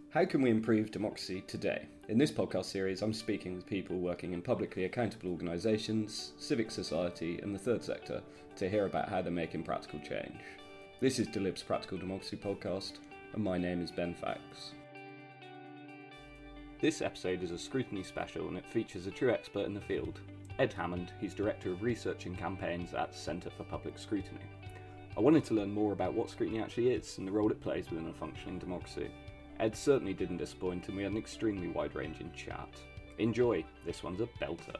How can we improve democracy today? In this podcast series, I'm speaking with people working in publicly accountable organisations, civic society and the third sector to hear about how they're making practical change. This is Delib's Practical Democracy podcast, and my name is Ben Fax. This episode is a scrutiny special and it features a true expert in the field, Ed Hammond, who's Director of Research and Campaigns at the Centre for Public Scrutiny. I wanted to learn more about what scrutiny actually is and the role it plays within a functioning democracy. Ed certainly didn't disappoint and we had an extremely wide-ranging chat. Enjoy, this one's a belter.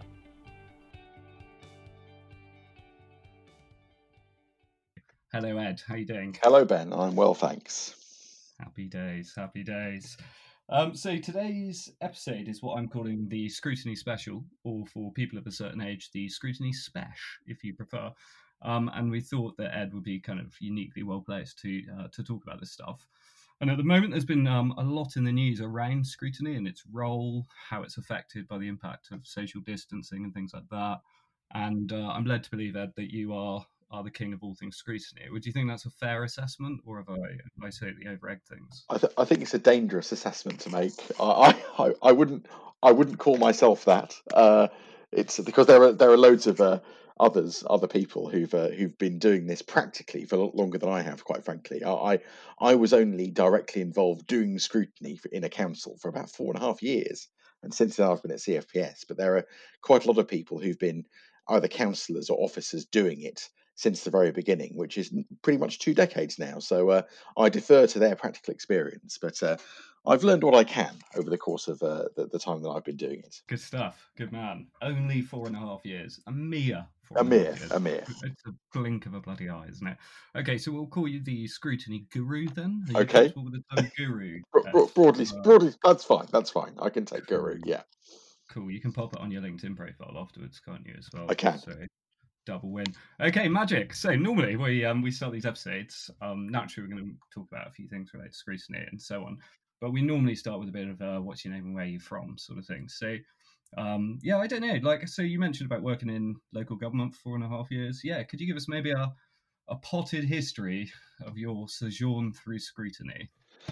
Hello Ed, how you doing? Hello Ben, I'm well thanks. Happy days, happy days. So today's episode is what I'm calling the Scrutiny Special, or for people of a certain age, the Scrutiny Spesh, if you prefer. And we thought that Ed would be kind of uniquely well placed to talk about this stuff. And at the moment, there's been a lot in the news around scrutiny and its role, how it's affected by the impact of social distancing and things like that. And I'm led to believe, Ed, that you are the king of all things scrutiny. Would you think that's a fair assessment, or have I totally over-egged things? I think it's a dangerous assessment to make. I wouldn't call myself that. It's because there are loads of other people who've been doing this practically for longer than I have. Quite frankly, I was only directly involved doing scrutiny in a council for about 4.5 years, and since then I've been at CFPS. But there are quite a lot of people who've been either councillors or officers doing it since the very beginning, which is pretty much 2 decades now. So I defer to their practical experience, but I've learned what I can over the course of the time that I've been doing it. Good stuff, good man. Only 4.5 years, a mere. A mere. It's a blink of a bloody eye, isn't it? Okay, so we'll call you the scrutiny guru then. Are you comfortable with the term guru? Broadly, that's fine. I can take guru. Yeah. Cool. You can pop it on your LinkedIn profile afterwards, can't you? As well. I can. So, double win. Okay, magic. So normally we start these episodes. Naturally, we're going to talk about a few things related to scrutiny and so on. But we normally start with a bit of what's your name and where you're from, sort of thing. So, I don't know. So you mentioned about working in local government for 4.5 years. Yeah, could you give us maybe a potted history of your sojourn through scrutiny?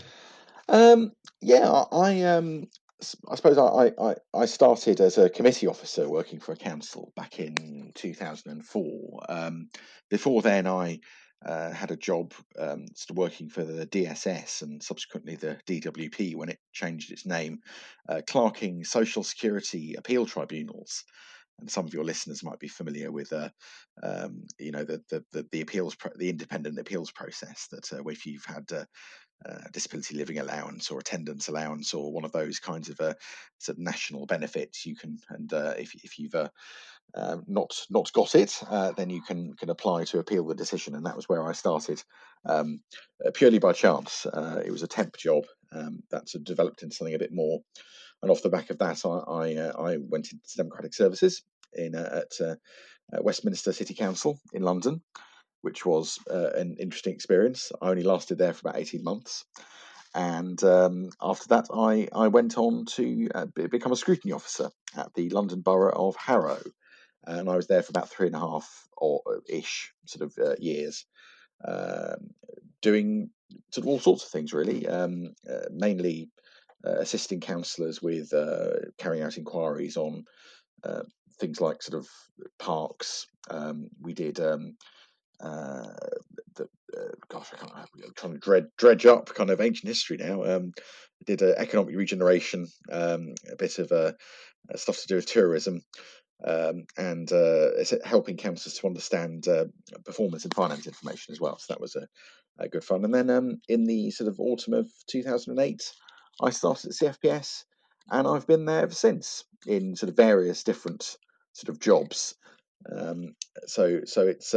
I suppose I started as a committee officer working for a council back in 2004. Before then, I had a job sort of working for the DSS and subsequently the DWP when it changed its name, clerking social security appeal tribunals. And some of your listeners might be familiar with, the appeals, the independent appeals process. That if you've had disability living allowance or attendance allowance or one of those kinds of sort of national benefits, you can, and if you've not got it, then you can apply to appeal the decision. And that was where I started, purely by chance. It was a temp job that sort of developed into something a bit more. And off the back of that, I went into democratic services at Westminster City Council in London, which was an interesting experience. I only lasted there for about 18 months. And after that, I went on to become a scrutiny officer at the London Borough of Harrow. And I was there for about 3.5 or ish sort of years, doing sort of all sorts of things, really, mainly assisting councillors with carrying out inquiries on things like sort of parks. We did I'm trying to dredge up kind of ancient history now. We did economic regeneration, a bit of stuff to do with tourism, and it's helping councillors to understand performance and finance information as well. So that was a good fun. And then in the sort of autumn of 2008, I started at CFPS, and I've been there ever since in sort of various different sort of jobs. So it's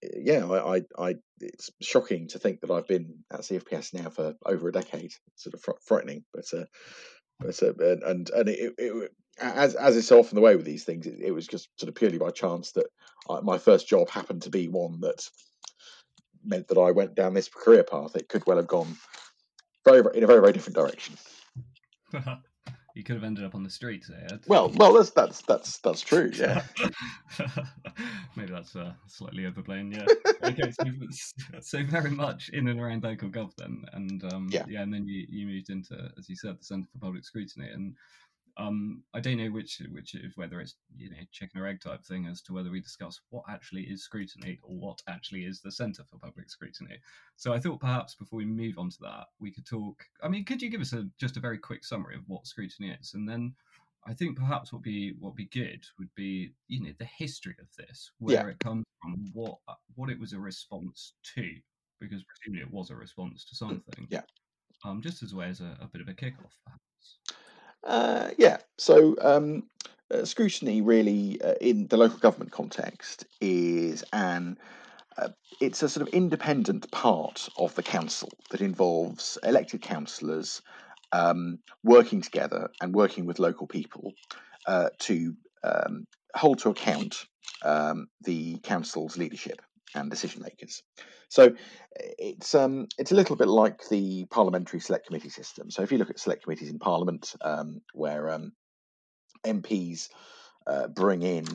it's shocking to think that I've been at CFPS now for over a decade. It's sort of frightening, but as is so often the way with these things, it was just sort of purely by chance that my first job happened to be one that meant that I went down this career path. It could well have gone in a very, very different direction. You could have ended up on the streets, Ed. Well, that's true. Yeah. Maybe that's slightly overblown. Yeah. Okay. So very much in and around local gov then, and Yeah. yeah, and then you moved into, as you said, the Centre for Public Scrutiny, and I don't know which whether it's chicken or egg type thing as to whether we discuss what actually is scrutiny or what actually is the Centre for Public Scrutiny. So I thought perhaps before we move on to that, we could talk. I mean, could you give us just a very quick summary of what scrutiny is, and then I think perhaps what be good would be the history of this, Yeah. where it comes from, what it was a response to, because presumably it was a response to something. Yeah. Just as a way as a bit of a kickoff, perhaps. Yeah. So scrutiny really in the local government context is it's a sort of independent part of the council that involves elected councillors working together and working with local people to hold to account the council's leadership and decision makers. So it's a little bit like the parliamentary select committee system. So if you look at select committees in Parliament, where MPs bring in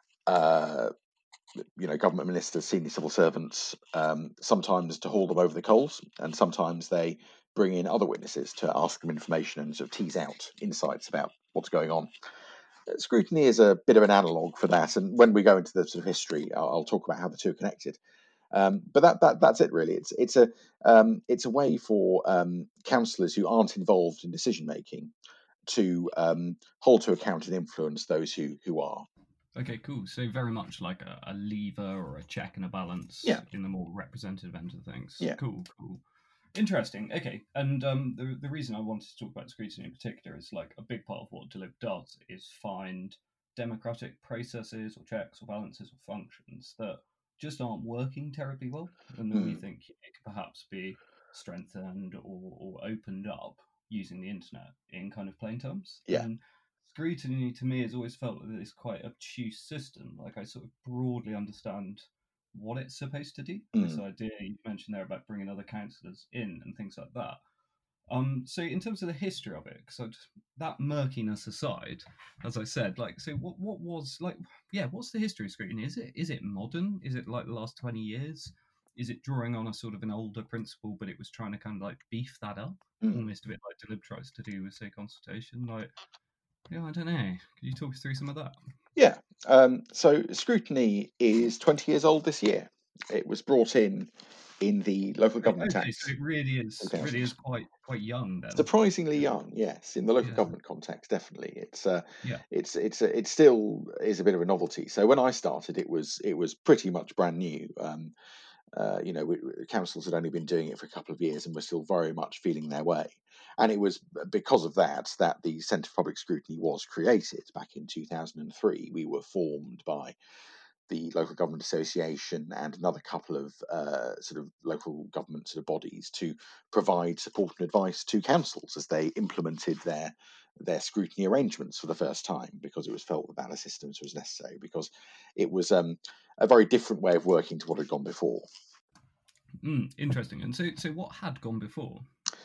government ministers, senior civil servants, sometimes to haul them over the coals, and sometimes they bring in other witnesses to ask them information and sort of tease out insights about what's going on. Scrutiny is a bit of an analogue for that, and when we go into the sort of history, I'll talk about how the two are connected. But that's it really. It's a way for councillors who aren't involved in decision making to hold to account and influence those who are. Okay, cool. So very much like a lever or a check and a balance in the more representative end of things. Yeah. Cool. Interesting. Okay, and the reason I wanted to talk about scrutiny in particular is like a big part of what Deliv does is find democratic processes or checks or balances or functions that just aren't working terribly well, and that we think it could perhaps be strengthened or opened up using the internet in kind of plain terms. Yeah. And scrutiny to me has always felt that it's quite an obtuse system. Like I sort of broadly understand what it's supposed to do. This idea you mentioned there about bringing other councillors in and things like that. So in terms of the history of it, so that murkiness aside, as I said, like, so what was like, yeah, what's the history of scrutiny? Is it modern? Is it like the last 20 years? Is it drawing on a sort of an older principle, but it was trying to kind of like beef that up, almost a bit like Deliv tries to do with, say, consultation? Like, yeah, I don't know. Could you talk us through some of that? Yeah. So scrutiny is 20 years old this year. It was brought in the Local Government Okay, Act. so it really is quite young then. Surprisingly young, yes. In the local Yeah. government context, definitely. Yeah. It still is a bit of a novelty. So when I started, it was pretty much brand new. Councils had only been doing it for a couple of years and were still very much feeling their way. And it was because of that the Centre for Public Scrutiny was created back in 2003. We were formed by the Local Government Association and another couple of sort of local government sort of bodies to provide support and advice to councils as they implemented their scrutiny arrangements for the first time, because it was felt that a system was necessary, because it was a very different way of working to what had gone before. Interesting. And so what had gone before?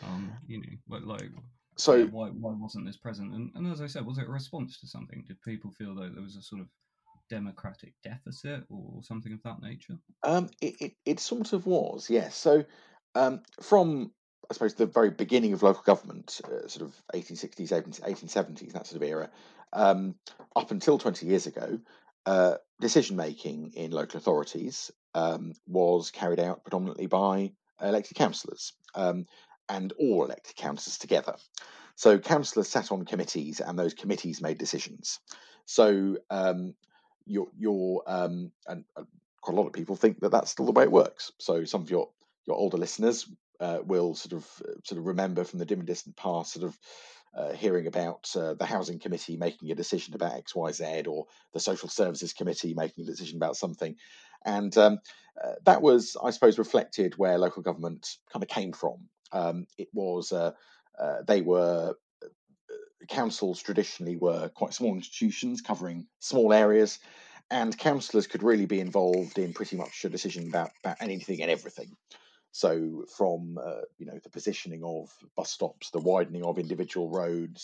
So why wasn't this present? And as I said, was it a response to something? Did people feel that there was a sort of democratic deficit or something of that nature? It sort of was, yes. So from, I suppose, the very beginning of local government, sort of 1860s, 1870s, that sort of era, up until 20 years ago, decision making in local authorities was carried out predominantly by elected councillors, and all elected councillors together. So councillors sat on committees, and those committees made decisions. So your and quite a lot of people think that that's still the way it works. So some of your older listeners will sort of remember from the dim and distant past, sort of hearing about the housing committee making a decision about X, Y, Z, or the social services committee making a decision about something, and that was, I suppose, reflected where local government kind of came from. It was they were councils traditionally were quite small institutions covering small areas, and councillors could really be involved in pretty much a decision about anything and everything. So from the positioning of bus stops, the widening of individual roads,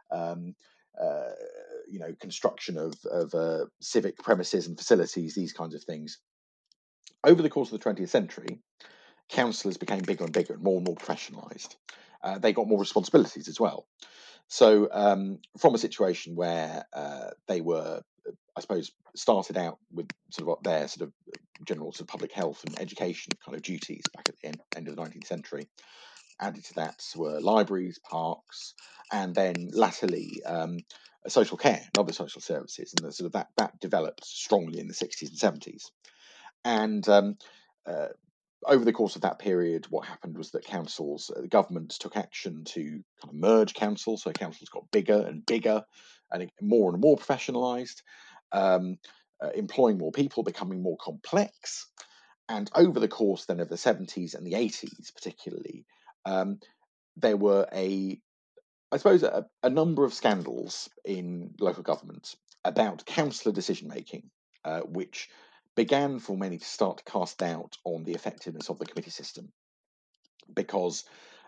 um, uh, construction of civic premises and facilities, these kinds of things. Over the course of the 20th century, councillors became bigger and bigger and more professionalised. They got more responsibilities as well. So from a situation where they were, I suppose, started out with sort of their sort of general sort of public health and education kind of duties back at the end of the 19th century. Added to that were libraries, parks, and then latterly social care and other social services, and sort of that developed strongly in the 60s and 70s. And over the course of that period, what happened was that councils, the government took action to kind of merge councils, so councils got bigger and bigger and more professionalised, employing more people, becoming more complex. And over the course then of the 70s and the 80s particularly, there were a number of scandals in local government about councillor decision making, which began for many to start to cast doubt on the effectiveness of the committee system, because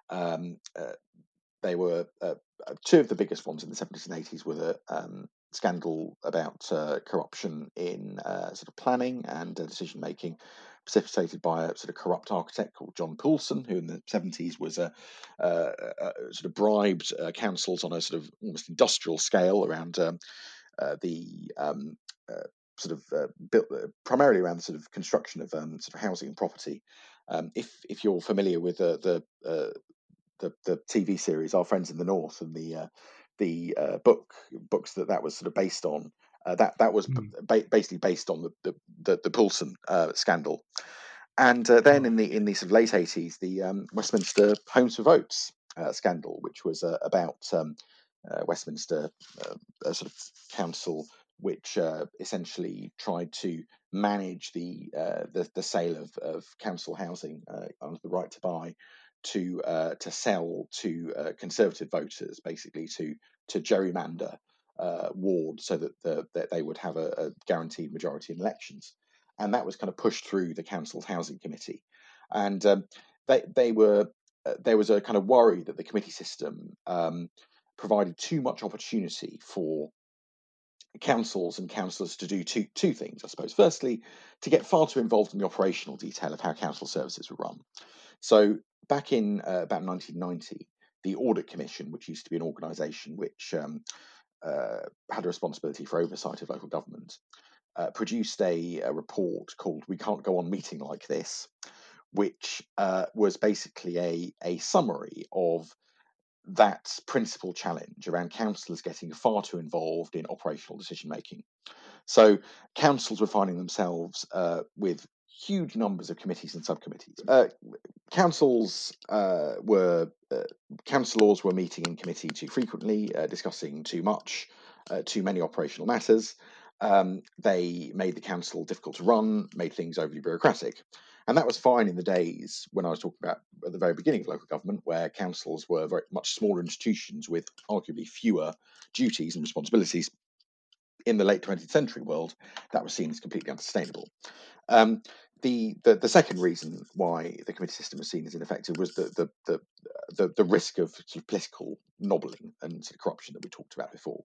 they were two of the biggest ones in the 70s and 80s were the scandal about corruption in sort of planning and decision making, precipitated by a sort of corrupt architect called John Poulsen, who in the 70s was sort of bribed councils on a sort of almost industrial scale around built primarily around the sort of construction of sort of housing and property. If you're familiar with the TV series Our Friends in the North and the books that was sort of based on, that was basically based on the Poulsen scandal. And then in the sort of late 80s, the Westminster Homes for Votes scandal, which was about Westminster, a sort of council which essentially tried to manage the sale of council housing under the right to buy to sell to Conservative voters, basically to gerrymander wards so that they would have a guaranteed majority in elections. And that was kind of pushed through the council's housing committee, and there was a kind of worry that the committee system provided too much opportunity for councils and councillors to do two things, I suppose. Firstly, to get far too involved in the operational detail of how council services were run. So back in about 1990, the Audit Commission, which used to be an organisation which had a responsibility for oversight of local government, produced a report called "We Can't Go On Meeting Like This," which was basically a summary of that principal challenge around councillors getting far too involved in operational decision making. So councils were finding themselves with huge numbers of committees and subcommittees. Councillors were meeting in committee too frequently, discussing too much, too many operational matters. They made the council difficult to run, made things overly bureaucratic. And that was fine in the days when I was talking about at the very beginning of local government, where councils were very much smaller institutions with arguably fewer duties and responsibilities. In the late 20th century world, that was seen as completely unsustainable. The second reason why the committee system was seen as ineffective was the risk of sort of political nobbling and sort of corruption that we talked about before.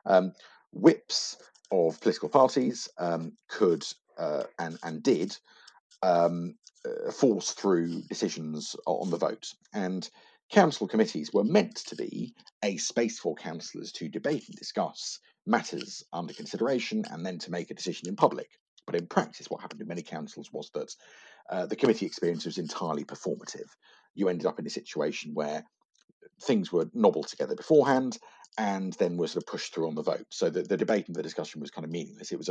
Whips of political parties could and did force through decisions on the vote, and council committees were meant to be a space for councillors to debate and discuss matters under consideration and then to make a decision in public. But in practice, what happened in many councils was that the committee experience was entirely performative. You ended up in a situation where things were nobbled together beforehand and then were sort of pushed through on the vote. So the debate and the discussion was kind of meaningless. It was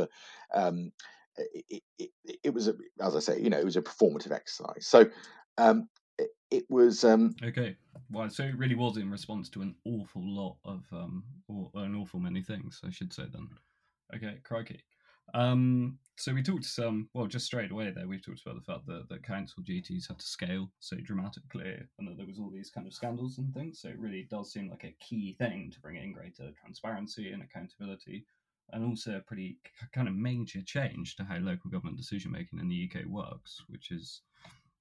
it was, as I say, it was a performative exercise. So it was okay. Well, so it really was in response to an awful lot of or an awful many things, I should say. Then, okay, crikey. So we talked just straight away there, we talked about the fact that council duties had to scale so dramatically and that there was all these kind of scandals and things. So it really does seem like a key thing to bring in greater transparency and accountability, and also a pretty kind of major change to how local government decision making in the UK works, which is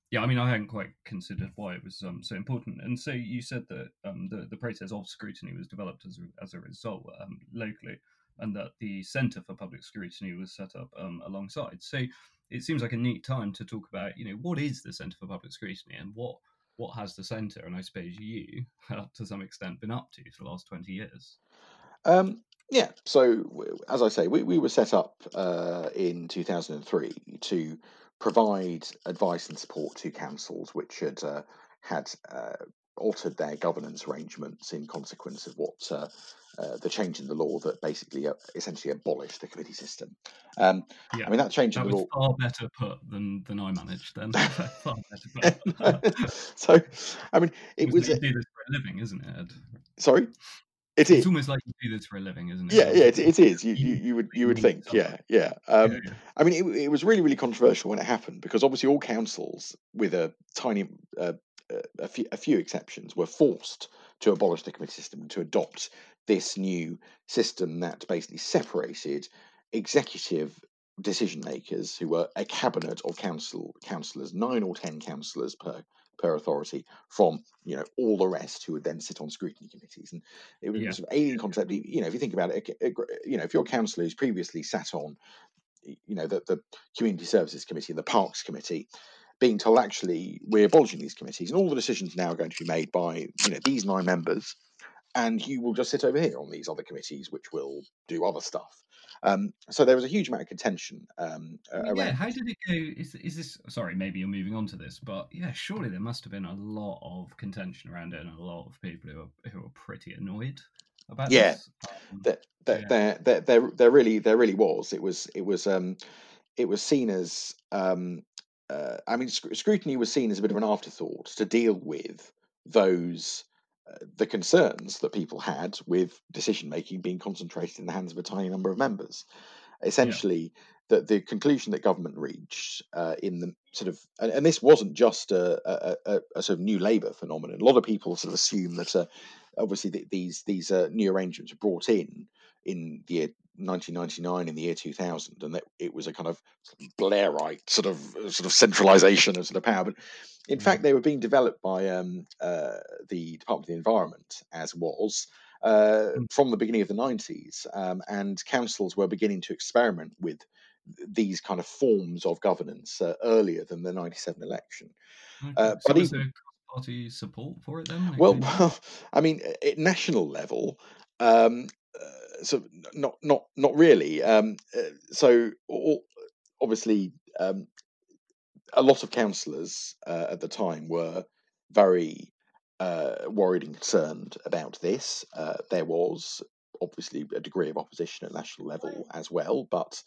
Yeah, I mean, I hadn't quite considered why it was so important. And so you said that the process of scrutiny was developed as a result locally, and that the Centre for Public Scrutiny was set up alongside. So it seems like a neat time to talk about, what is the Centre for Public Scrutiny, and what has the centre, and I suppose you, to some extent, been up to for the last 20 years. Yeah, so as I say, we were set up in 2003 to provide advice and support to councils which had altered their governance arrangements in consequence of what the change in the law that basically essentially abolished the committee system. Yeah, I mean, that change in that the was law. far better put than I managed then. Far better put. So, I mean, it Almost was like you do this for a living, isn't it, Ed? sorry, it It's is. almost like you do this for a living, isn't it? Yeah, yeah, it is. You, You you you would you would need think, someone. yeah, yeah. Yeah, yeah, I mean, it was really controversial when it happened because obviously all councils, with a tiny a few exceptions, were forced to abolish the committee system and to adopt this new system that basically separated executive decision makers, who were a cabinet of councillors, 9 or 10 councillors per authority, from all the rest who would then sit on scrutiny committees. And it was a yeah, sort of alien concept. If you think about it, if you're a councillor who's previously sat on the community services committee and the parks committee, being told, actually, we're abolishing these committees and all the decisions now are going to be made by these 9 members, and you will just sit over here on these other committees which will do other stuff. So there was a huge amount of contention I mean, yeah. around. How did it go? Is this? Sorry, maybe you're moving on to this, but yeah, surely there must have been a lot of contention around it, and a lot of people who are pretty annoyed about Yeah, this. that So that yeah, there really was. It was seen as I mean, scrutiny was seen as a bit of an afterthought to deal with those the concerns that people had with decision making being concentrated in the hands of a tiny number of members. yeah, Essentially, the conclusion that government reached in the sort of, and this wasn't just a sort of New Labour phenomenon. A lot of people sort of assume that obviously these new arrangements were brought in the year 1999, in the year 2000, and that it was a kind of Blairite sort of centralisation of sort of power. But in mm, fact, they were being developed by the Department of the Environment, as was mm, from the beginning of the 90s, and councils were beginning to experiment with these kind of forms of governance earlier than the 97 election. okay. So But was even there cross-party support for it then when it well, came out? I mean, at national level, so not really. So obviously, a lot of councillors at the time were very worried and concerned about this. There was obviously a degree of opposition at national level as well, but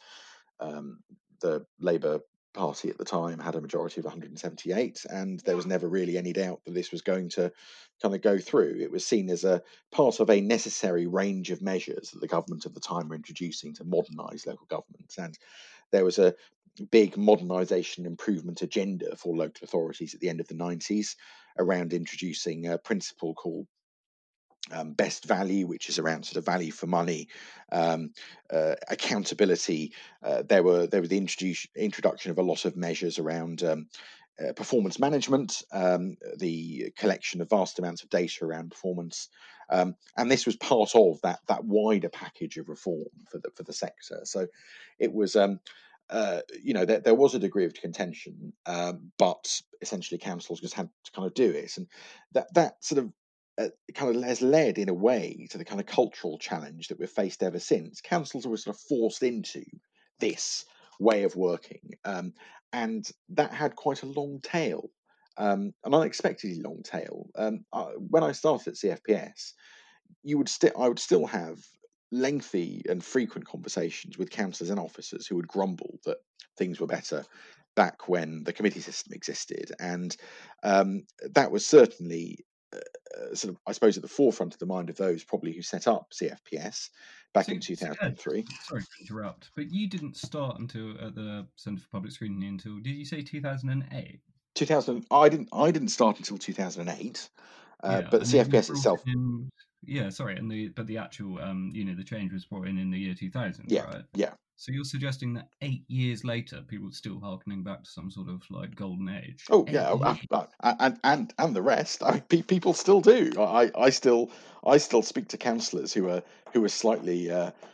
the Labour Party at the time had a majority of 178, and there was never really any doubt that this was going to kind of go through. It was seen as a part of a necessary range of measures that the government at the time were introducing to modernise local governments, and there was a big modernisation improvement agenda for local authorities at the end of the 90s around introducing a principle called best value, which is around sort of value for money, um, accountability. There was the introduction of a lot of measures around performance management, the collection of vast amounts of data around performance, and this was part of that wider package of reform for the sector. So it was. There was a degree of contention, but essentially councils just had to kind of do it, and that sort of kind of has led in a way to the kind of cultural challenge that we've faced ever since. Councils were sort of forced into this way of working, and that had quite a long tail, an unexpectedly long tail. When I started at CFPS, I would still have lengthy and frequent conversations with councillors and officers who would grumble that things were better back when the committee system existed, and that was certainly sort of, I suppose, at the forefront of the mind of those probably who set up CFPS back So, in so Ed, 2003. sorry to interrupt, but you didn't start until at the Centre for Public Scrutiny until, did you say 2008? 2000, I didn't start until 2008, Yeah, but the and it was CFPS brought itself, in. Yeah, sorry, and the actual the change was brought in the year 2000, yeah, right? yeah. So you're suggesting that 8 years later, people are still harkening back to some sort of like golden age? Oh Eight yeah, years. and the rest. People still do. I still speak to counsellors who are slightly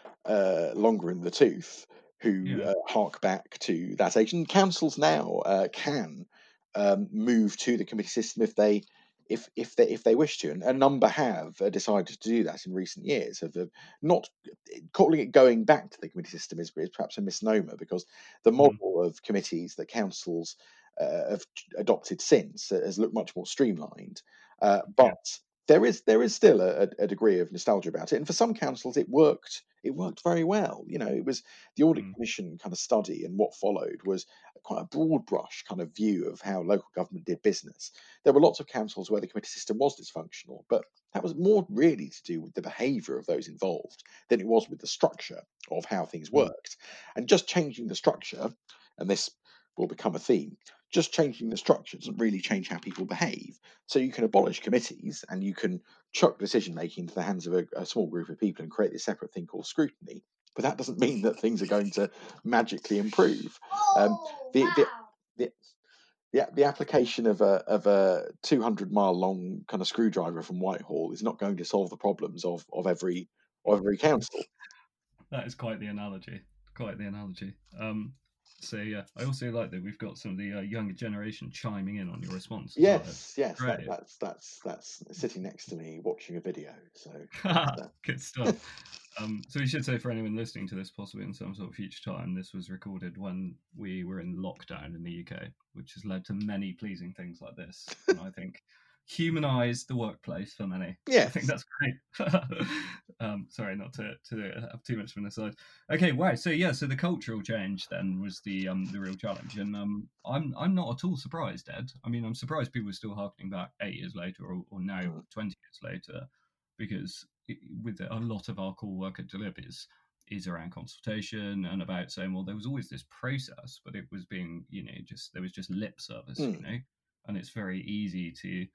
longer in the tooth, who Yeah. hark back to that age. And councils now can move to the committee system if they wish to, and a number have decided to do that in recent years. Have not calling it going back to the committee system is perhaps a misnomer, because the Mm. model of committees that councils have adopted since has looked much more streamlined. Yeah. But there is still a degree of nostalgia about it, and for some councils it worked. It worked very well. It was the audit Mm. commission kind of study, and what followed was quite a broad brush kind of view of how local government did business. There were lots of councils where the committee system was dysfunctional, but that was more really to do with the behaviour of those involved than it was with the structure of how things Mm. worked. And just changing the structure, and this will become a theme, just changing the structure doesn't really change how people behave. So you can abolish committees and you can chuck decision making into the hands of a small group of people and create this separate thing called scrutiny. But that doesn't mean that things are going to magically improve. The, the, the application of a 200-mile long kind of screwdriver from Whitehall is not going to solve the problems of every council. That is quite the analogy. Quite the analogy. So yeah, I also like that we've got some of the younger generation chiming in on your response as well. It's Yes, great. that's sitting next to me watching a video. So that's, Good stuff. So we should say for anyone listening to this, possibly in some sort of future time, this was recorded when we were in lockdown in the UK, which has led to many pleasing things like this, and I think humanised the workplace for many. So I think yes. that's great. Sorry, not to have too much of an aside. Okay, wow. So yeah, so the cultural change then was the real challenge, and I'm not at all surprised, Ed. I mean, I'm surprised people are still harkening back 8 years later, or now Mm, 20 years later, because with a lot of our core work at Deliv is around consultation and about saying, well, there was always this process, but it was being, just there was just lip service, mm, and it's very easy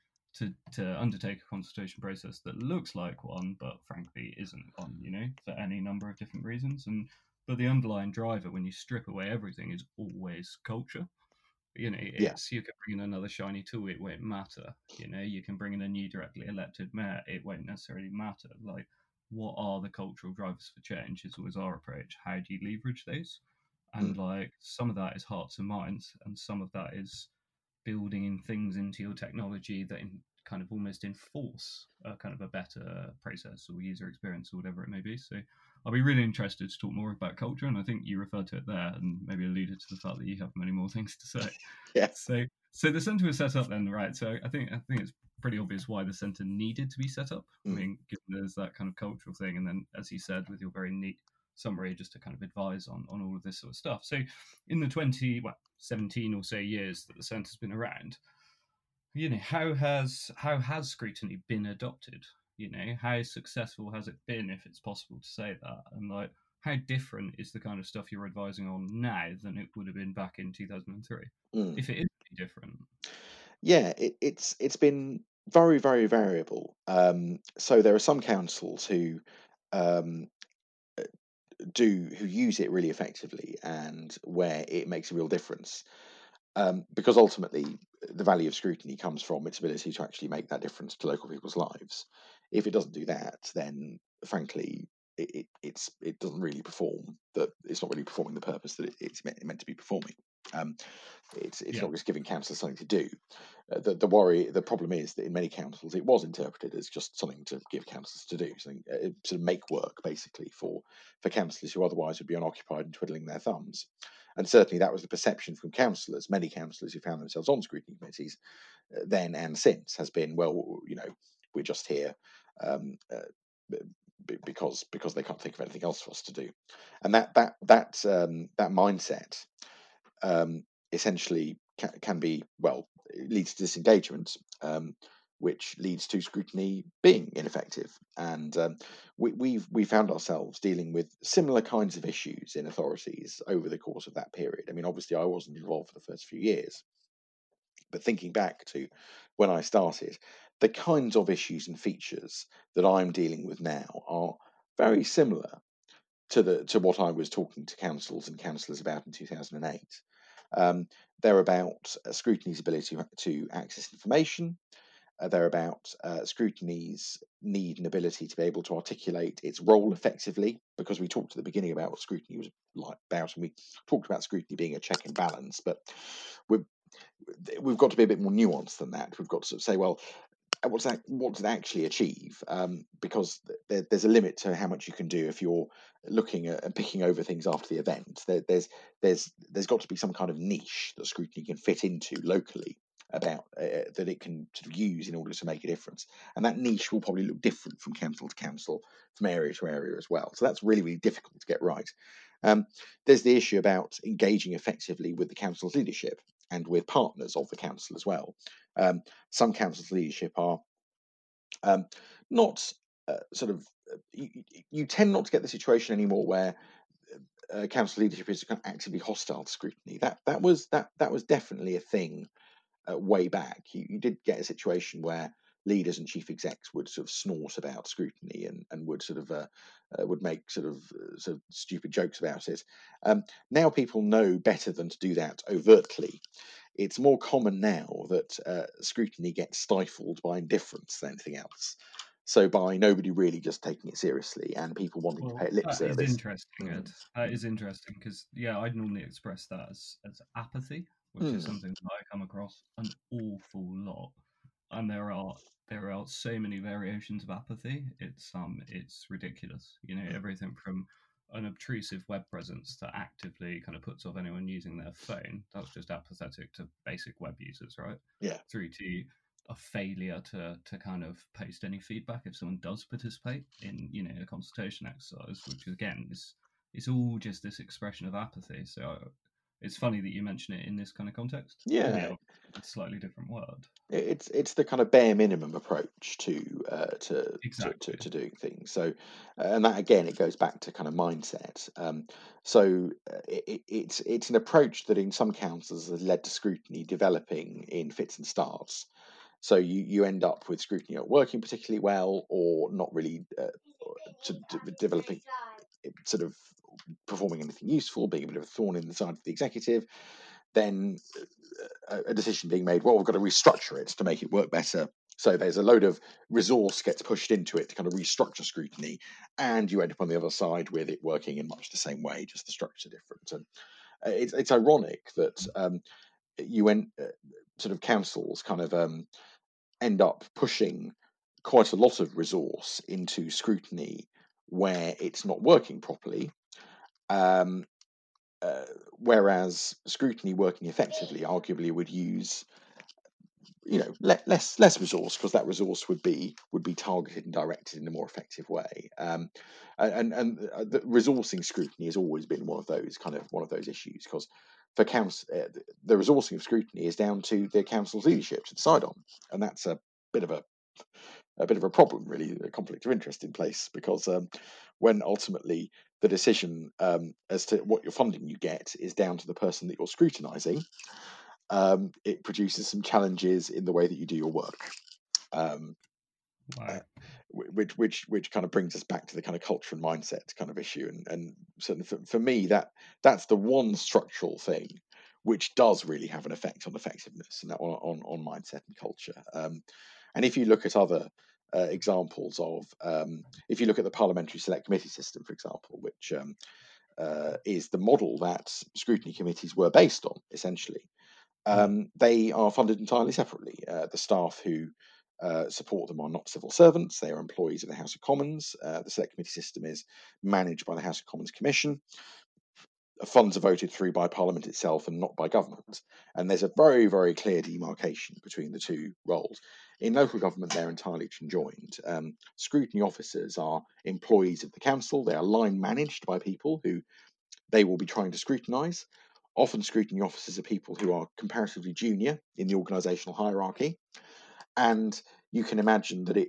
to undertake a consultation process that looks like one, but frankly isn't one, for any number of different reasons. But the underlying driver, when you strip away everything, is always culture. yeah. It's you can bring in another shiny tool, it won't matter. You can bring in a new directly elected mayor, it won't necessarily matter. Like, what are the cultural drivers for change is always our approach. How do you leverage those? Mm, And like, some of that is hearts and minds, and some of that is building in things into your technology that kind of almost enforce a kind of a better process or user experience or whatever it may be. So I'll be really interested to talk more about culture, and I think you referred to it there and maybe alluded to the fact that you have many more things to say. yeah. So the centre was set up then, right? So I think it's pretty obvious why the centre needed to be set up. I Mm, mean, given there's that kind of cultural thing, and then as you said with your very neat summary, just to kind of advise on all of this sort of stuff. So in the 17 or so years that the centre's been around, how has scrutiny been adopted? How successful has it been, if it's possible to say that? And like, how different is the kind of stuff you're advising on now than it would have been back in 2003, mm. if it is any different? Yeah, it's been very, very variable. So there are some councils um, who use it really effectively, and where it makes a real difference. Because ultimately the value of scrutiny comes from its ability to actually make that difference to local people's lives. If it doesn't do that, then frankly it doesn't really perform. That it's not really performing the purpose that it's meant to be performing. Um, it's Yeah. not just giving councillors something to do. The problem is that in many councils it was interpreted as just something to give councillors to do, something sort of make work basically for councillors who otherwise would be unoccupied and twiddling their thumbs. And certainly that was the perception from councillors. Many councillors who found themselves on scrutiny committees then and since has been, well, we're just here because they can't think of anything else for us to do. And that mindset essentially can be, well, it leads to disengagement, which leads to scrutiny being ineffective. And we found ourselves dealing with similar kinds of issues in authorities over the course of that period. I mean, obviously, I wasn't involved for the first few years, but thinking back to when I started, the kinds of issues and features that I'm dealing with now are very similar to what I was talking to councils and councillors about in 2008. They're about scrutiny's ability to access information. They're about scrutiny's need and ability to be able to articulate its role effectively, because we talked at the beginning about what scrutiny was about, and we talked about scrutiny being a check and balance, but we've got to be a bit more nuanced than that. We've got to sort of say, well, what does it actually achieve? Because there's a limit to how much you can do if you're looking at and picking over things after the event. There's got to be some kind of niche that scrutiny can fit into locally about that it can sort of use in order to make a difference. And that niche will probably look different from council to council, from area to area as well. So that's really, really difficult to get right. There's the issue about engaging effectively with the council's leadership and with partners of the council as well. Some council's leadership are not sort of. You tend not to get the situation anymore where council leadership is kind of actively hostile to scrutiny. That was definitely a thing way back. You did get a situation where leaders and chief execs would sort of snort about scrutiny and would sort of would make sort of stupid jokes about it. Now people know better than to do that overtly. It's more common now that scrutiny gets stifled by indifference than anything else. So by nobody really just taking it seriously and people wanting to pay it lip That is service. interesting, Ed. That is interesting because, yeah, I'd normally express that as apathy, which is something that I come across an awful lot. And there are so many variations of apathy. It's ridiculous. You know, everything from an obtrusive web presence that actively kind of puts off anyone using their phone. That's just apathetic to basic web users, right? Yeah. Through to a failure to kind of post any feedback if someone does participate in, you know, a consultation exercise, which again is it's all just this expression of apathy. So it's funny that you mention it in this kind of context. Yeah. A slightly different word. It's the kind of bare minimum approach to Exactly. doing things. So, and that again, it goes back to kind of mindset. It's an approach that in some councils has led to scrutiny developing in fits and starts. So you end up with scrutiny not working particularly well, or not really developing, sort of performing anything useful, being a bit of a thorn in the side of the executive. Then a decision being made, well, we've got to restructure it to make it work better. So there's a load of resource gets pushed into it to kind of restructure scrutiny, and you end up on the other side with it working in much the same way, just the structure different. And it's ironic that sort of councils kind of end up pushing quite a lot of resource into scrutiny where it's not working properly. Whereas scrutiny working effectively arguably would use, you know, less resource, because that resource would be targeted and directed in a more effective way. And the resourcing scrutiny has always been one of those issues, because for council, the resourcing of scrutiny is down to the council's leadership to decide on, and that's a bit of a problem, really, a conflict of interest in place, because when ultimately the decision as to what your funding you get is down to the person that you're scrutinising, it produces some challenges in the way that you do your work. Wow. Which kind of brings us back to the kind of culture and mindset kind of issue, and certainly for me that's the one structural thing which does really have an effect on effectiveness, and that on mindset and culture. And if you look at other examples of, if you look at the parliamentary select committee system, for example, which is the model that scrutiny committees were based on, essentially, they are funded entirely separately. The staff who support them are not civil servants, they are employees of the House of Commons. The select committee system is managed by the House of Commons Commission. Funds are voted through by Parliament itself and not by government. And there's a very, very clear demarcation between the two roles. In local government, they're entirely conjoined. Scrutiny officers are employees of the council. They are line managed by people who they will be trying to scrutinise. Often scrutiny officers are people who are comparatively junior in the organisational hierarchy. And you can imagine that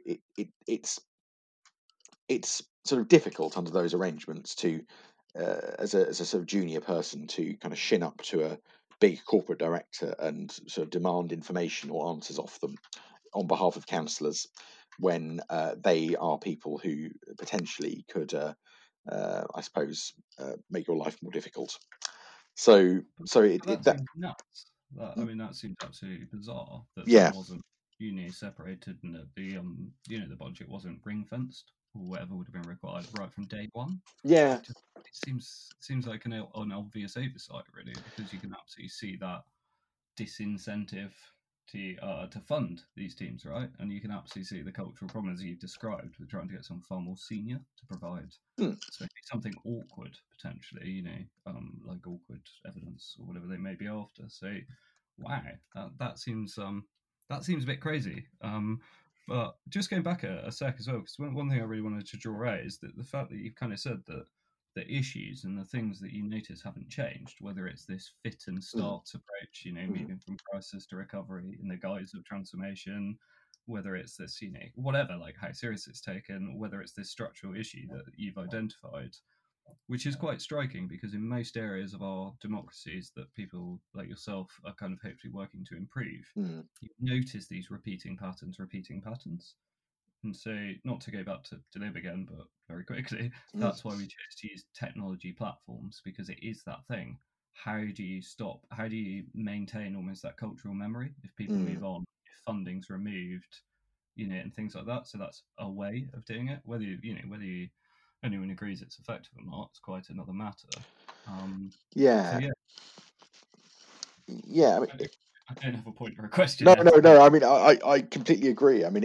it's sort of difficult under those arrangements to, as a sort of junior person, to kind of shin up to a big corporate director and sort of demand information or answers off them on behalf of councillors, when they are people who potentially could I suppose, make your life more difficult. So That that seems nuts. That seems absolutely bizarre that yeah, wasn't separated and that the budget wasn't ring fenced or whatever would have been required right from day one. yeah. It seems like an obvious oversight, really, because you can absolutely see that disincentive to fund these teams, right? And you can absolutely see the cultural problems you've described with trying to get someone far more senior to provide, Hmm. especially something awkward potentially, like awkward evidence or whatever they may be after. So, wow, that seems a bit crazy. But just going back a sec as well, because one thing I really wanted to draw out is that the fact that you've kind of said that the issues and the things that you notice haven't changed, whether it's this fit and Mm, start approach, mm, moving from crisis to recovery in the guise of transformation, whether it's this, whatever, like how serious it's taken, whether it's this structural issue that you've identified, which is quite striking because in most areas of our democracies that people like yourself are kind of hopefully working to improve, mm, you notice these repeating patterns. And so, not to go back to live again, but very quickly, mm, that's why we chose to use technology platforms because it is that thing. How do you stop? How do you maintain almost that cultural memory if people mm. move on, if funding's removed, and things like that? So that's a way of doing it. Whether anyone agrees it's effective or not, it's quite another matter. So Yeah, yeah, yeah. I mean, I don't have a point or a question no, here no, to be. no. I mean, I completely agree. I mean,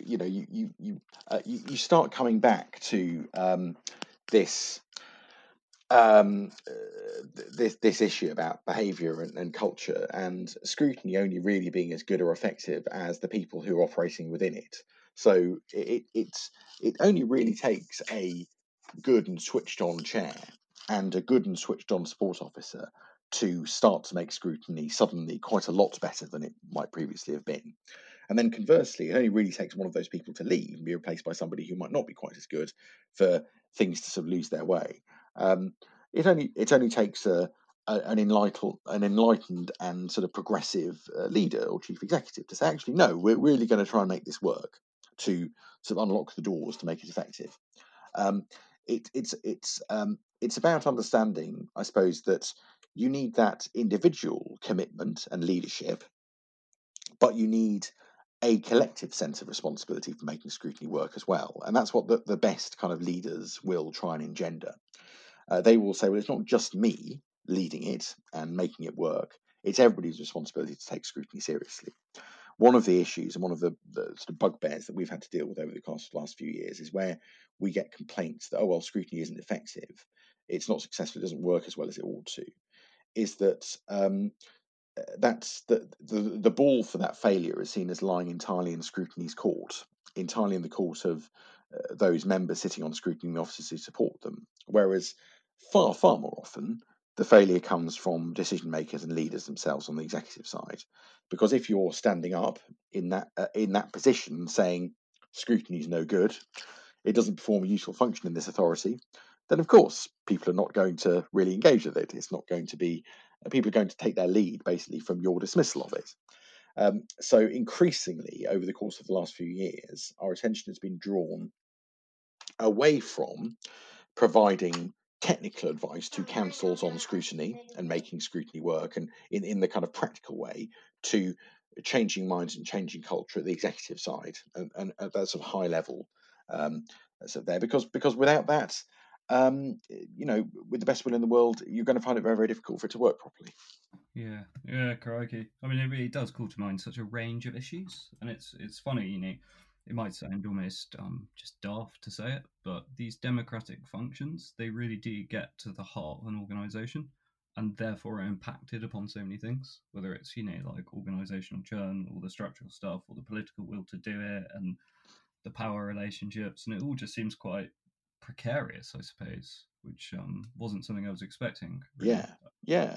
you start coming back to this this issue about behaviour and culture and scrutiny only really being as good or effective as the people who are operating within it. So it only really takes a good and switched on chair and a good and switched on support officer to start to make scrutiny suddenly quite a lot better than it might previously have been. And then conversely, it only really takes one of those people to leave and be replaced by somebody who might not be quite as good for things to sort of lose their way. Um, it only takes an enlightened and sort of progressive leader or chief executive to say, actually, no, we're really going to try and make this work to sort of unlock the doors to make it effective. Um, it's about understanding, I suppose, that you need that individual commitment and leadership, but you need a collective sense of responsibility for making scrutiny work as well. And that's what the best kind of leaders will try and engender. They will say, well, it's not just me leading it and making it work. It's everybody's responsibility to take scrutiny seriously. One of the issues and one of the sort of bugbears that we've had to deal with over the course of the last few years is where we get complaints that, oh, well, scrutiny isn't effective. It's not successful. It doesn't work as well as it ought to. Is that that's the ball for that failure is seen as lying entirely in scrutiny's court, entirely in the court of those members sitting on scrutiny officers who support them. Whereas far more often, the failure comes from decision makers and leaders themselves on the executive side. Because if you're standing up in that position saying scrutiny is no good, it doesn't perform a useful function in this authority, then of course people are not going to really engage with it. It's not going to be people are going to take their lead basically from your dismissal of it. So increasingly over the course of the last few years, our attention has been drawn away from providing technical advice to councils on scrutiny and making scrutiny work, and in the kind of practical way to changing minds and changing culture at the executive side and at that sort of high level there, because without that, with the best will in the world, you're going to find it very, very difficult for it to work properly. Yeah, crikey. I mean, it really does call to mind such a range of issues, and it's funny, it might sound almost just daft to say it, but these democratic functions, they really do get to the heart of an organisation, and therefore are impacted upon so many things, whether it's, like organisational churn, or the structural stuff, or the political will to do it, and the power relationships, and it all just seems quite precarious, I suppose, which wasn't something I was expecting, really. Yeah,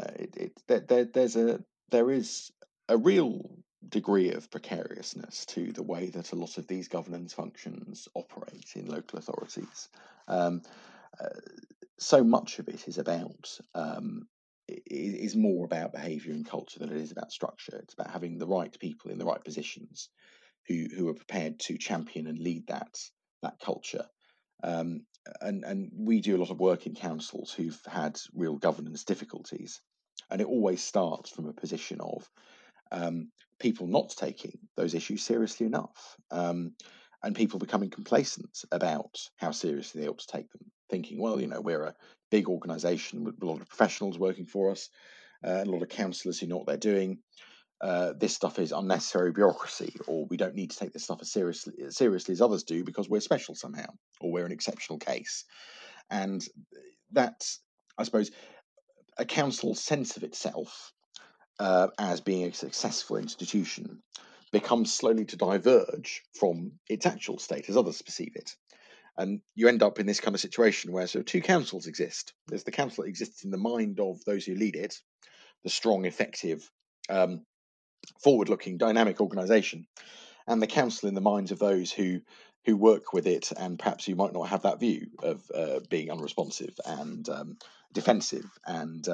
there is a real degree of precariousness to the way that a lot of these governance functions operate in local authorities. Um, uh, so much of it is about is more about behaviour and culture than it is about structure. It's about having the right people in the right positions who are prepared to champion and lead that culture. Um, and we do a lot of work in councils who've had real governance difficulties, and it always starts from a position of people not taking those issues seriously enough, and people becoming complacent about how seriously they ought to take them, thinking, well, we're a big organisation with a lot of professionals working for us, and a lot of councillors who know what they're doing. This stuff is unnecessary bureaucracy, or we don't need to take this stuff as seriously as others do because we're special somehow, or we're an exceptional case. And that's, I suppose, a council's sense of itself as being a successful institution becomes slowly to diverge from its actual state as others perceive it. And you end up in this kind of situation where two councils exist. There's the council that exists in the mind of those who lead it, the strong, effective, forward-looking, dynamic organisation, and the council in the minds of those who work with it, and perhaps who might not have that view of being unresponsive and defensive and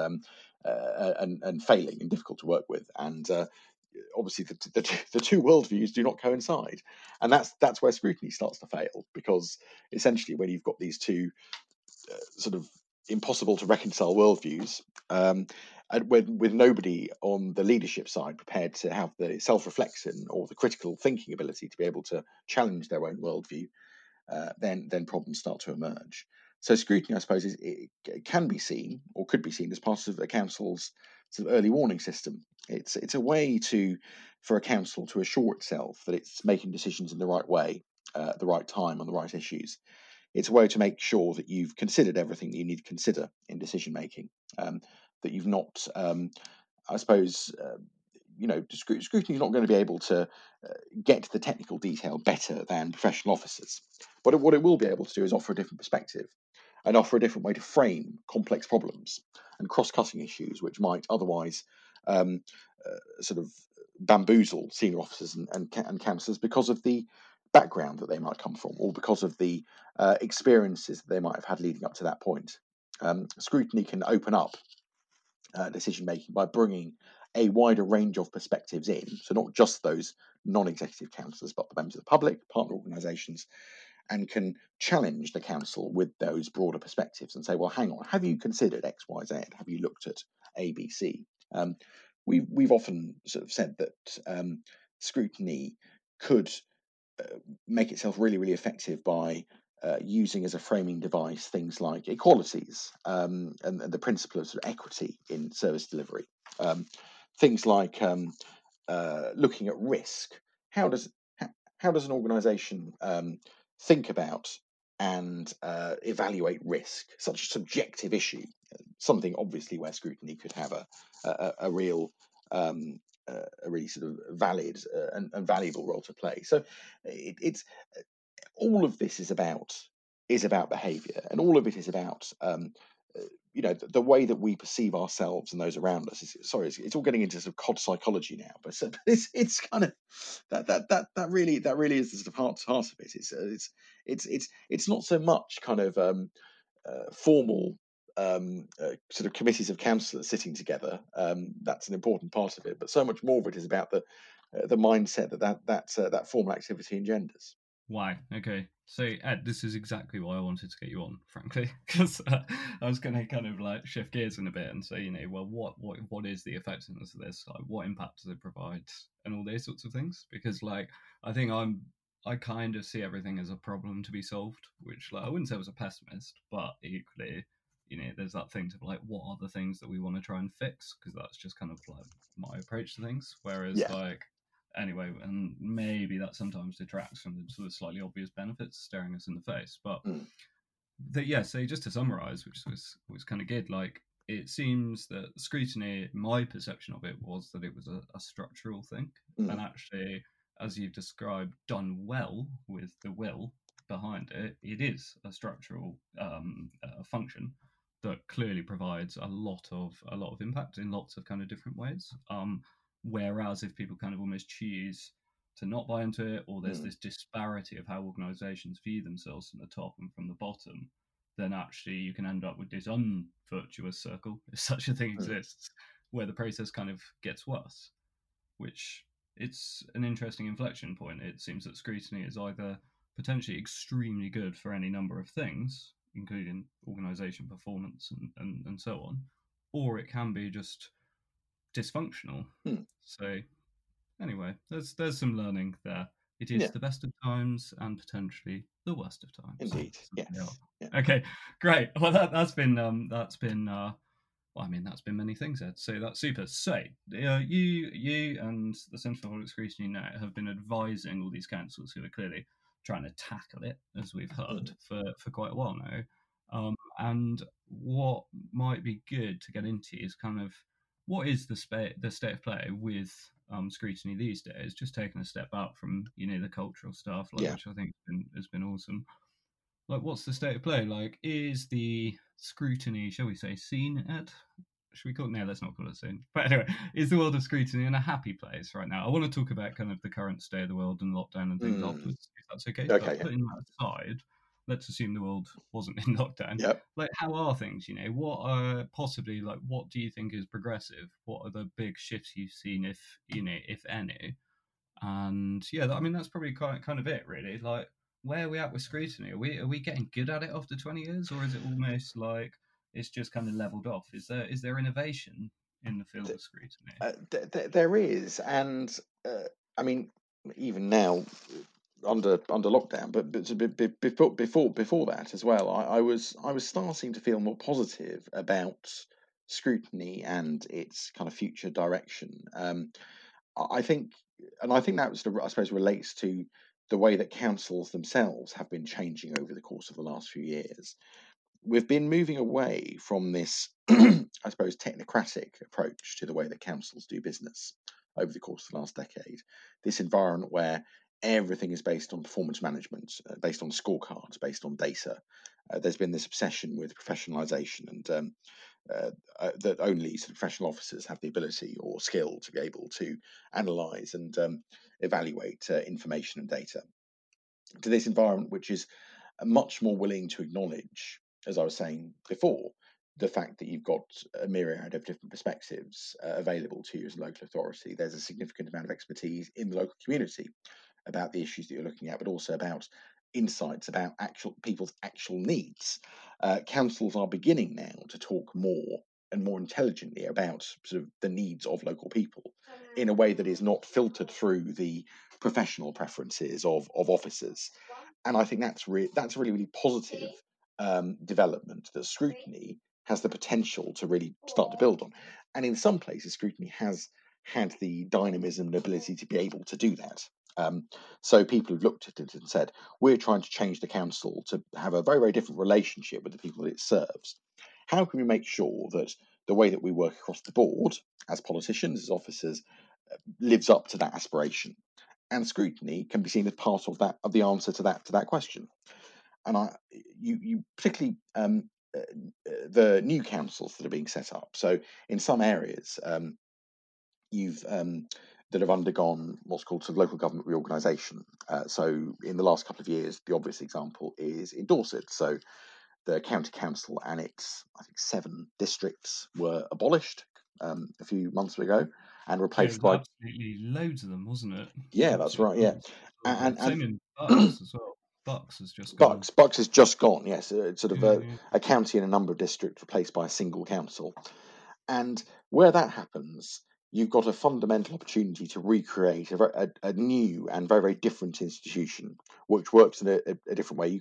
failing and difficult to work with. And obviously, the two worldviews do not coincide, and that's where scrutiny starts to fail, because essentially, when you've got these two sort of impossible to reconcile worldviews, and with nobody on the leadership side prepared to have the self-reflection or the critical thinking ability to be able to challenge their own worldview, then problems start to emerge. So scrutiny, I suppose, it can be seen, or could be seen, as part of a council's sort of early warning system. It's a way for a council to assure itself that it's making decisions in the right way, at the right time, on the right issues. It's a way to make sure that you've considered everything that you need to consider in decision making. That you've not, I suppose, scrutiny is not going to be able to get to the technical detail better than professional officers. But what it will be able to do is offer a different perspective and offer a different way to frame complex problems and cross-cutting issues, which might otherwise sort of bamboozle senior officers and councillors because of the background that they might come from, or because of the experiences that they might have had leading up to that point. Scrutiny can open up decision making by bringing a wider range of perspectives in, so not just those non-executive councillors, but the members of the public, partner organisations, and can challenge the council with those broader perspectives and say, well, hang on, have you considered X, Y, Z? Have you looked at A, B, C? We've often sort of said that scrutiny could make itself really, really effective by using as a framing device things like equalities, and the principle of sort of equity in service delivery. Things like looking at risk. How does an organisation think about and evaluate risk? Such a subjective issue, something obviously where scrutiny could have a real a really sort of valid and valuable role to play. So it's all of this is about behaviour, and all of it is about the way that we perceive ourselves and those around us. It's all getting into sort of cod psychology now, but it's kind of that really is the sort of heart of it. It's not so much kind of formal sort of committees of councillors sitting together. That's an important part of it, but so much more of it is about the mindset that formal activity engenders. Why? Okay. So, Ed, this is exactly why I wanted to get you on, frankly, because I was going to kind of like shift gears in a bit and say, well, what is the effectiveness of this? Like, what impact does it provide, and all these sorts of things? Because, like, I think I kind of see everything as a problem to be solved, which, like, I wouldn't say I was a pessimist, but equally, there's that thing to like, what are the things that we want to try and fix? Because that's just kind of like my approach to things. Whereas, like, anyway, and maybe that sometimes detracts from the sort of slightly obvious benefits staring us in the face. But so just to summarize, which was kind of good, like, it seems that scrutiny, my perception of it was that it was a structural thing, and actually, as you've described, done well with the will behind it, it is a structural function that clearly provides a lot of impact in lots of kind of different ways. Whereas if people kind of almost choose to not buy into it, or there's this disparity of how organizations view themselves from the top and from the bottom, then actually you can end up with this unvirtuous circle, if such a thing exists, where the process kind of gets worse, which it's an interesting inflection point. It seems that scrutiny is either potentially extremely good for any number of things, including organisation performance and so on, or it can be just dysfunctional. Hmm. So anyway, there's some learning there. It is Yeah, the best of times and potentially the worst of times. indeed. So they Yes. Yeah. are. Okay, great. Well, well, I mean, that's been many things, Ed. So that's super. So you and the Centre for Public Scrutiny now have been advising all these councils who are clearly trying to tackle it, as we've heard, for quite a while now. And what might be good to get into is kind of what is the state of play with scrutiny these days, just taking a step out from the cultural stuff, like Yeah. which I think has been awesome. Like, what's the state of play? Like, is the scrutiny, shall we say, scene at? Should we call it? No, let's not call it scene. But anyway, is the world of scrutiny in a happy place right now? I want to talk about kind of the current state of the world and lockdown and things afterwards, if that's okay. Okay. But Yeah. putting that aside, let's assume the world wasn't in lockdown. Yep. Like, how are things? What are possibly like? What do you think is progressive? What are the big shifts you've seen, if any? And yeah, I mean that's probably kind of it, really. Like, where are we at with scrutiny? Are we getting good at it after 20 years, or is it almost like it's just kind of leveled off? Is there innovation in the field of scrutiny? There is, and I mean, even now under lockdown, but before that as well, I was starting to feel more positive about scrutiny and its kind of future direction. I think, and I think that was, I suppose, relates to the way that councils themselves have been changing over the course of the last few years. We've been moving away from this, I suppose, technocratic approach to the way that councils do business over the course of the last decade. This environment where everything is based on performance management, based on scorecards, based on data. There's been this obsession with professionalisation and that only sort of professional officers have the ability or skill to be able to analyse and evaluate information and data. To this environment, which is much more willing to acknowledge, as I was saying before, the fact that you've got a myriad of different perspectives available to you as a local authority. There's a significant amount of expertise in the local community about the issues that you're looking at, but also about insights about actual people's actual needs. Councils are beginning now to talk more and more intelligently about sort of the needs of local people in a way that is not filtered through the professional preferences of officers. And I think that's a really, really positive development that scrutiny has the potential to really start to build on. And in some places, scrutiny has had the dynamism and ability to be able to do that. So people have looked at it and said, we're trying to change the council to have a very, very different relationship with the people that it serves. How can we make sure that the way that we work across the board, as politicians, as officers, lives up to that aspiration? And scrutiny can be seen as part of that, of the answer to that question. And you particularly the new councils that are being set up. So in some areas, you've that have undergone what's called sort of local government reorganisation. So in the last couple of years, the obvious example is in Dorset. So the county council and its, I think, 7 districts were abolished a few months ago and Yeah, it replaced was by, absolutely loads of them, wasn't it? yeah, that's Absolutely right, yeah, tons. Same and in Bucks as well. Bucks has just gone. Bucks is just gone. Yes, it's sort of Yeah, yeah. a county and a number of districts replaced by a single council. And where that happens, you've got a fundamental opportunity to recreate a new and very, very different institution, which works in a different way.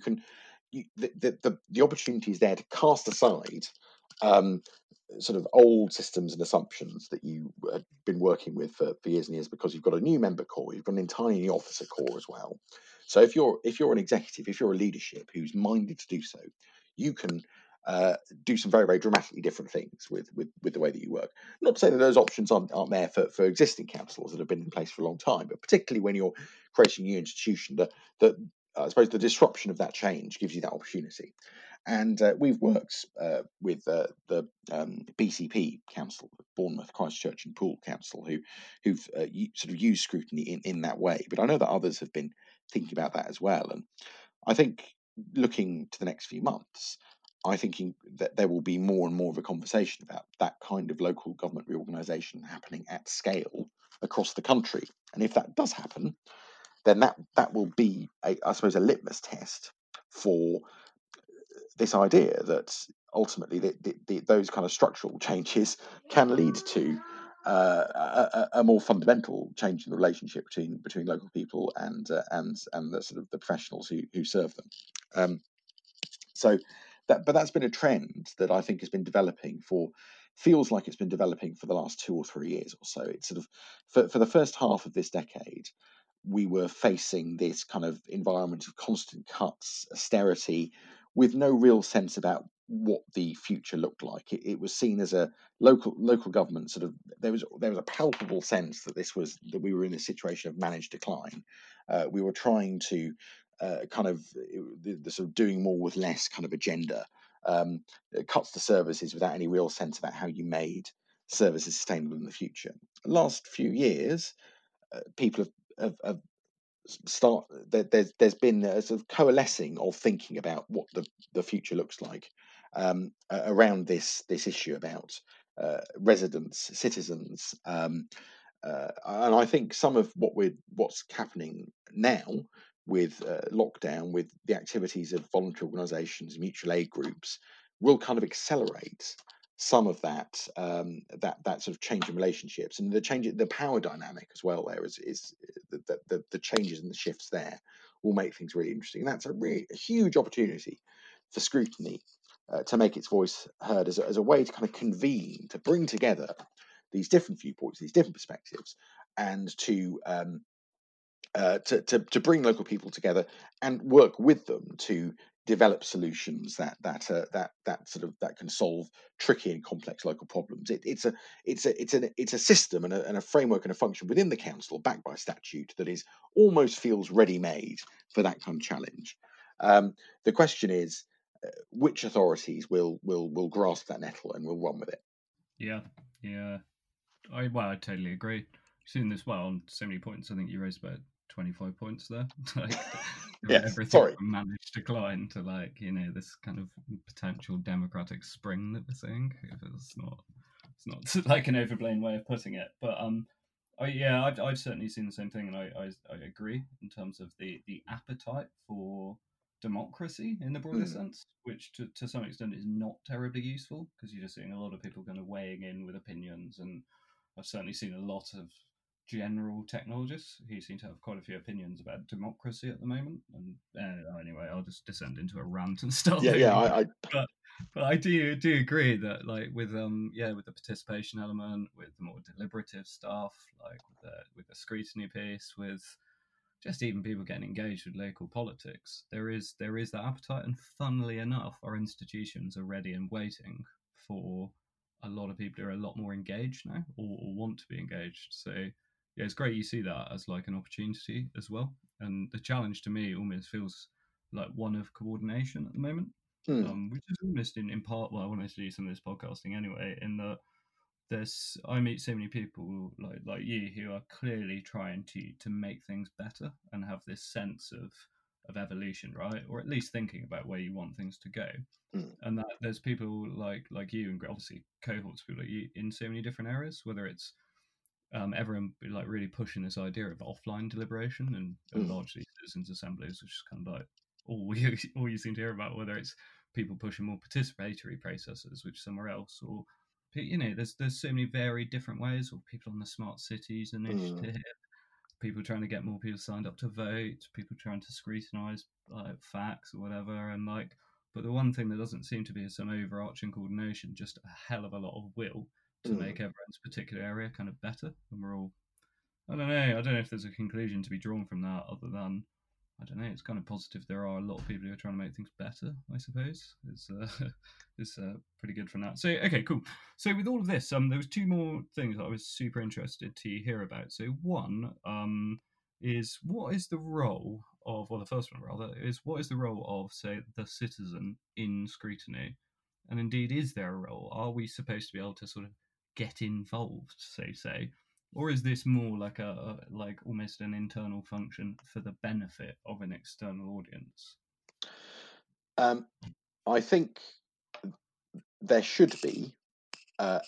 The opportunity is there to cast aside um, sort of old systems and assumptions that you have been working with for years and years, because you've got a new member core, you've got an entirely new officer core as well. So if you're an executive, if you're a leadership who's minded to do so, you can do some very, very dramatically different things with the way that you work. Not to say that those options aren't there for existing councils that have been in place for a long time, but particularly when you're creating a new institution, that I suppose the disruption of that change gives you that opportunity. And we've worked with the BCP Council, Bournemouth, Christchurch, and Poole Council, who've sort of used scrutiny in that way. But I know that others have been thinking about that as well. And I think looking to the next few months, I think that there will be more and more of a conversation about that kind of local government reorganisation happening at scale across the country. And if that does happen, then that will be, I suppose, a litmus test for this idea that ultimately those kind of structural changes can lead to a more fundamental change in the relationship between local people and the sort of the professionals who serve them. So that's been a trend that I think has been developing feels like it's been developing for the last 2 or 3 years or so. It's sort of for the first half of this decade, we were facing this kind of environment of constant cuts, austerity, with no real sense about what the future looked like. It was seen as a local government sort of, there was a palpable sense that we were in a situation of managed decline. We were trying to kind of the sort of doing more with less kind of agenda. It cuts to services without any real sense about how you made services sustainable in the future. The last few years, people have there's been a sort of coalescing of thinking about what the future looks like around this issue about residents, citizens, and I think some of what's happening now with lockdown, with the activities of voluntary organisations, mutual aid groups, will kind of accelerate some of that sort of change in relationships, and the power dynamic as well. There is the changes and the shifts there will make things really interesting. And that's a huge opportunity for scrutiny to make its voice heard as a way to kind of convene, to bring together these different viewpoints, these different perspectives, and to bring local people together and work with them to develop solutions that can solve tricky and complex local problems. It's a system and a framework and a function within the council, backed by statute, that is almost feels ready made for that kind of challenge. The question is, which authorities will grasp that nettle and will run with it? Yeah. I totally agree. You've seen this on so many points. I think you raised about 25 points there. Like Yes, everything sorry. from managed decline to this kind of potential democratic spring that we're seeing. If it's not like an overblown way of putting it, but I've certainly seen the same thing, and I agree in terms of the appetite for democracy in the broader sense, which to some extent is not terribly useful, because you're just seeing a lot of people kind of weighing in with opinions, and I've certainly seen a lot of general technologists who seem to have quite a few opinions about democracy at the moment. And anyway, I'll just descend into a rant and start. But I do agree that with the participation element, with the more deliberative stuff, like with the scrutiny piece, with just even people getting engaged with local politics, there is that appetite, and funnily enough, our institutions are ready and waiting for a lot of people who are a lot more engaged now, or want to be engaged. So yeah, it's great you see that as like an opportunity as well. And the challenge to me almost feels like one of coordination at the moment, which is almost in part why I wanted to do some of this podcasting anyway. In that I meet so many people like you who are clearly trying to make things better and have this sense of evolution, right? Or at least thinking about where you want things to go. And that there's people like you, and obviously cohorts of people like you in so many different areas, whether it's everyone like really pushing this idea of offline deliberation and largely citizens assemblies, which is kind of like all you seem to hear about, whether it's people pushing more participatory processes, which somewhere else, or there's so many varied different ways, or people on the smart cities initiative, people trying to get more people signed up to vote, people trying to scrutinize facts or whatever, and but the one thing that doesn't seem to be is some overarching coordination, just a hell of a lot of will to make everyone's particular area kind of better. And we're all, I don't know if there's a conclusion to be drawn from that, other than, I don't know, it's kind of positive there are a lot of people who are trying to make things better, I suppose. It's pretty good from that. So, okay, cool. So with all of this, there was two more things that I was super interested to hear about. So one is, what is the role of, well, the first one rather, is what is the role of, say, the citizen in scrutiny? And indeed, is there a role? Are we supposed to be able to sort of get involved, so say? Or is this more like like almost an internal function for the benefit of an external audience? I think there should be a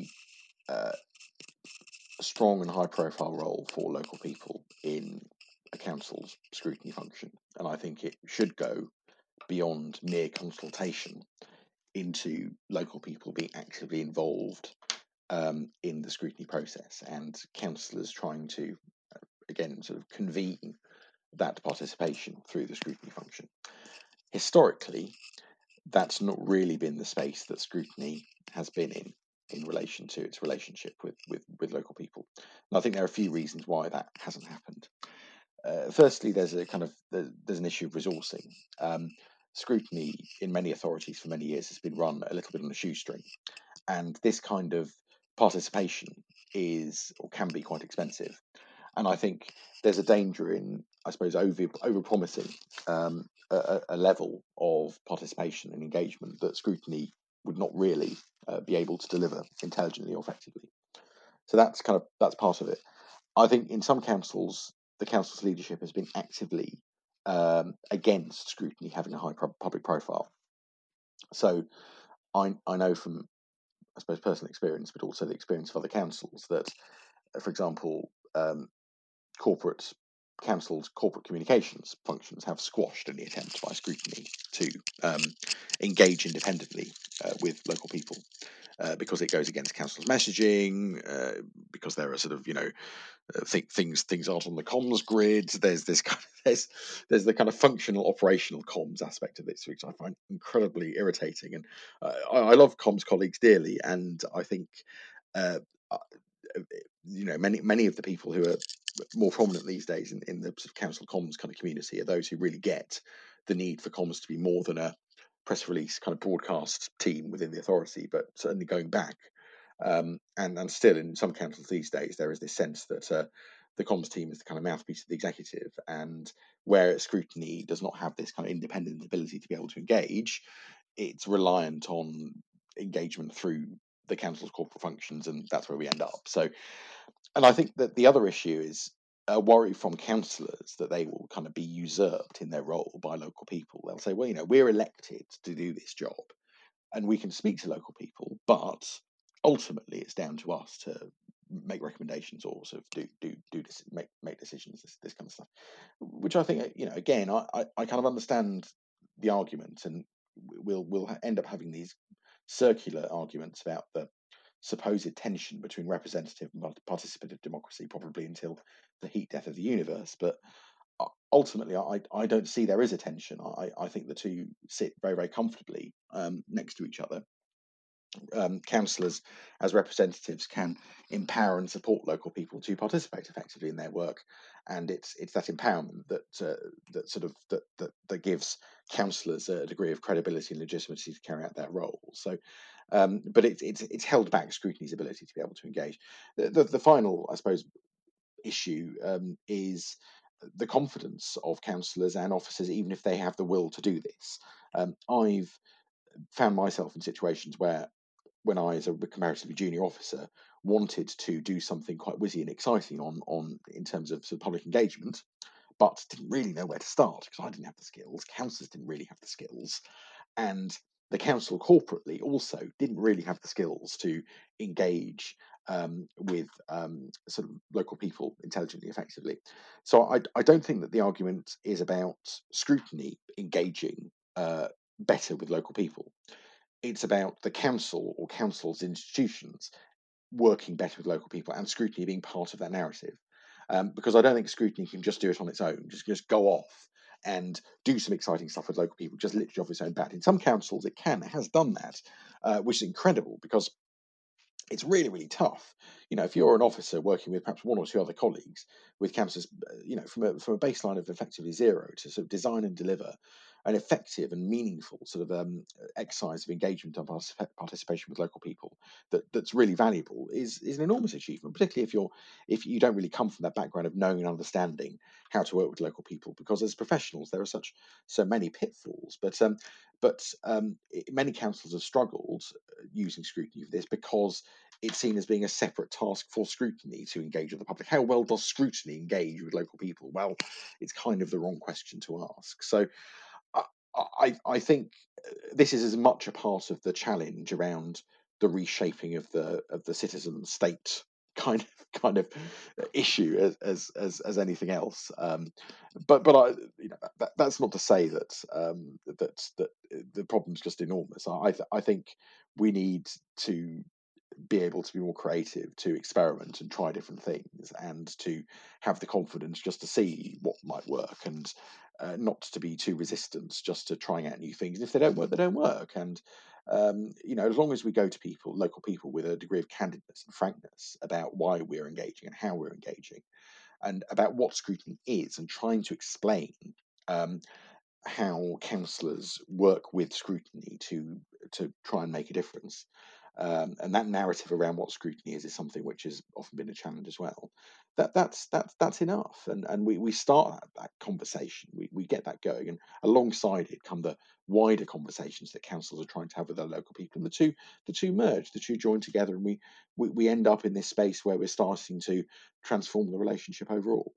strong and high-profile role for local people in a council's scrutiny function, and I think it should go beyond mere consultation into local people being actively involved in the scrutiny process, and councillors trying to, again, sort of convene that participation through the scrutiny function. Historically, that's not really been the space that scrutiny has been in relation to its relationship with local people. And I think there are a few reasons why that hasn't happened. Firstly, there's an issue of resourcing. Scrutiny in many authorities for many years has been run a little bit on a shoestring, and this kind of participation is or can be quite expensive. And I think there's a danger in, I suppose, over promising a level of participation and engagement that scrutiny would not really be able to deliver intelligently or effectively. So that's part of it. I think in some councils, the council's leadership has been actively against scrutiny having a high public profile. So I know from, I suppose, personal experience, but also the experience of other councils, that, for example, corporate councils' corporate communications functions have squashed any attempt by scrutiny to engage independently with local people. Because it goes against council's messaging, because there are sort of things aren't on the comms grid. There's this kind of there's the kind of functional operational comms aspect of this, which I find incredibly irritating. And I love comms colleagues dearly, and I think many of the people who are more prominent these days in the sort of council comms kind of community are those who really get the need for comms to be more than a press release kind of broadcast team within the authority, but certainly going back. And still in some councils these days, there is this sense that the comms team is the kind of mouthpiece of the executive, and where scrutiny does not have this kind of independent ability to be able to engage, it's reliant on engagement through the council's corporate functions, and that's where we end up. So, and I think that the other issue is a worry from councillors that they will kind of be usurped in their role by local people. They'll say, well, we're elected to do this job, and we can speak to local people, but ultimately it's down to us to make recommendations or sort of make decisions, this kind of stuff. Which I think, again, I kind of understand the argument, and we'll end up having these circular arguments about the supposed tension between representative and participative democracy, probably until the heat death of the universe. But ultimately, I don't see there is a tension. I think the two sit very, very comfortably next to each other. Councillors, as representatives, can empower and support local people to participate effectively in their work, and it's that empowerment that gives councillors a degree of credibility and legitimacy to carry out their role. So, but it's held back scrutiny's ability to be able to engage. The final, I suppose, issue is the confidence of councillors and officers, even if they have the will to do this. I've found myself in situations where, when I, as a comparatively junior officer, wanted to do something quite whizzy and exciting on in terms of sort of public engagement, but didn't really know where to start because I didn't have the skills. Councillors didn't really have the skills, and the council corporately also didn't really have the skills to engage with sort of local people intelligently, effectively. So I don't think that the argument is about scrutiny engaging better with local people. It's about the council or council's institutions working better with local people, and scrutiny being part of that narrative. Because I don't think scrutiny can just do it on its own, just go off and do some exciting stuff with local people, just literally off its own bat. In some councils, it has done that, which is incredible, because it's really, really tough. If you're an officer working with perhaps one or two other colleagues with councillors, from a baseline of effectively zero to sort of design and deliver an effective and meaningful sort of exercise of engagement and participation with local people that's really valuable is an enormous achievement, particularly if you don't really come from that background of knowing and understanding how to work with local people, because as professionals there are so many pitfalls. But many councils have struggled using scrutiny for this, because it's seen as being a separate task for scrutiny to engage with the public. How well does scrutiny engage with local people? Well, it's kind of the wrong question to ask. So I think this is as much a part of the challenge around the reshaping of the citizen state kind of issue as anything else. But I, that's not to say that that the problem's just enormous. I think we need to be able to be more creative, to experiment and try different things, and to have the confidence just to see what might work, and not to be too resistant just to trying out new things. And if they don't work, they don't work. And as long as we go to people, local people, with a degree of candidness and frankness about why we're engaging and how we're engaging, and about what scrutiny is, and trying to explain um, how councillors work with scrutiny to try and make a difference. And that narrative around what scrutiny is something which has often been a challenge as well. That's enough, and we start that conversation. We get that going, and alongside it come the wider conversations that councils are trying to have with their local people, and the two merge, the two join together, and we end up in this space where we're starting to transform the relationship overall.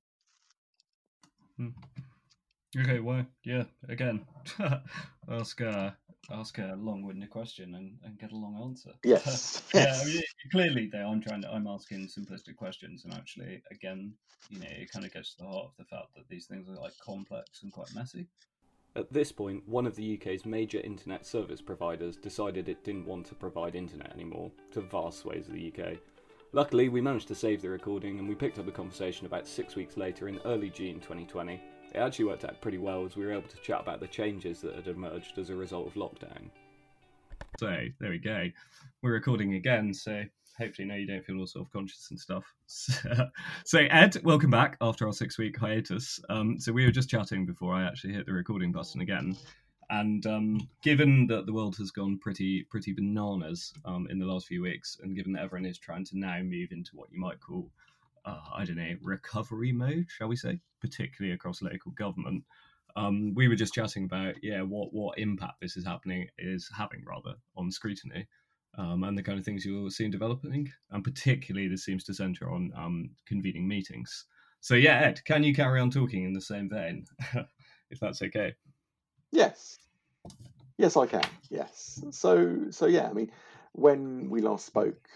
Okay, well, yeah, again, ask a long-winded question and get a long answer. Yes. Yeah, I mean, clearly I'm asking simplistic questions, and actually, again, it kind of gets to the heart of the fact that these things are like complex and quite messy. At this point, one of the UK's major internet service providers decided it didn't want to provide internet anymore to vast swathes of the UK. Luckily, we managed to save the recording, and we picked up the conversation about 6 weeks later in early June 2020. It actually worked out pretty well, as we were able to chat about the changes that had emerged as a result of lockdown. So, there we go. We're recording again, so hopefully now you don't feel all self-conscious and stuff. So Ed, welcome back after our 6-week hiatus. So we were just chatting before I actually hit the recording button again. And given that the world has gone pretty bananas in the last few weeks, and given that everyone is trying to now move into what you might call recovery mode, shall we say, particularly across local government. We were just chatting about what impact this is having on scrutiny, and the kind of things you're seeing developing, and particularly this seems to centre on convening meetings. So yeah, Ed, can you carry on talking in the same vein, if that's okay? Yes, I can. Yes. So yeah, I mean, when we last spoke,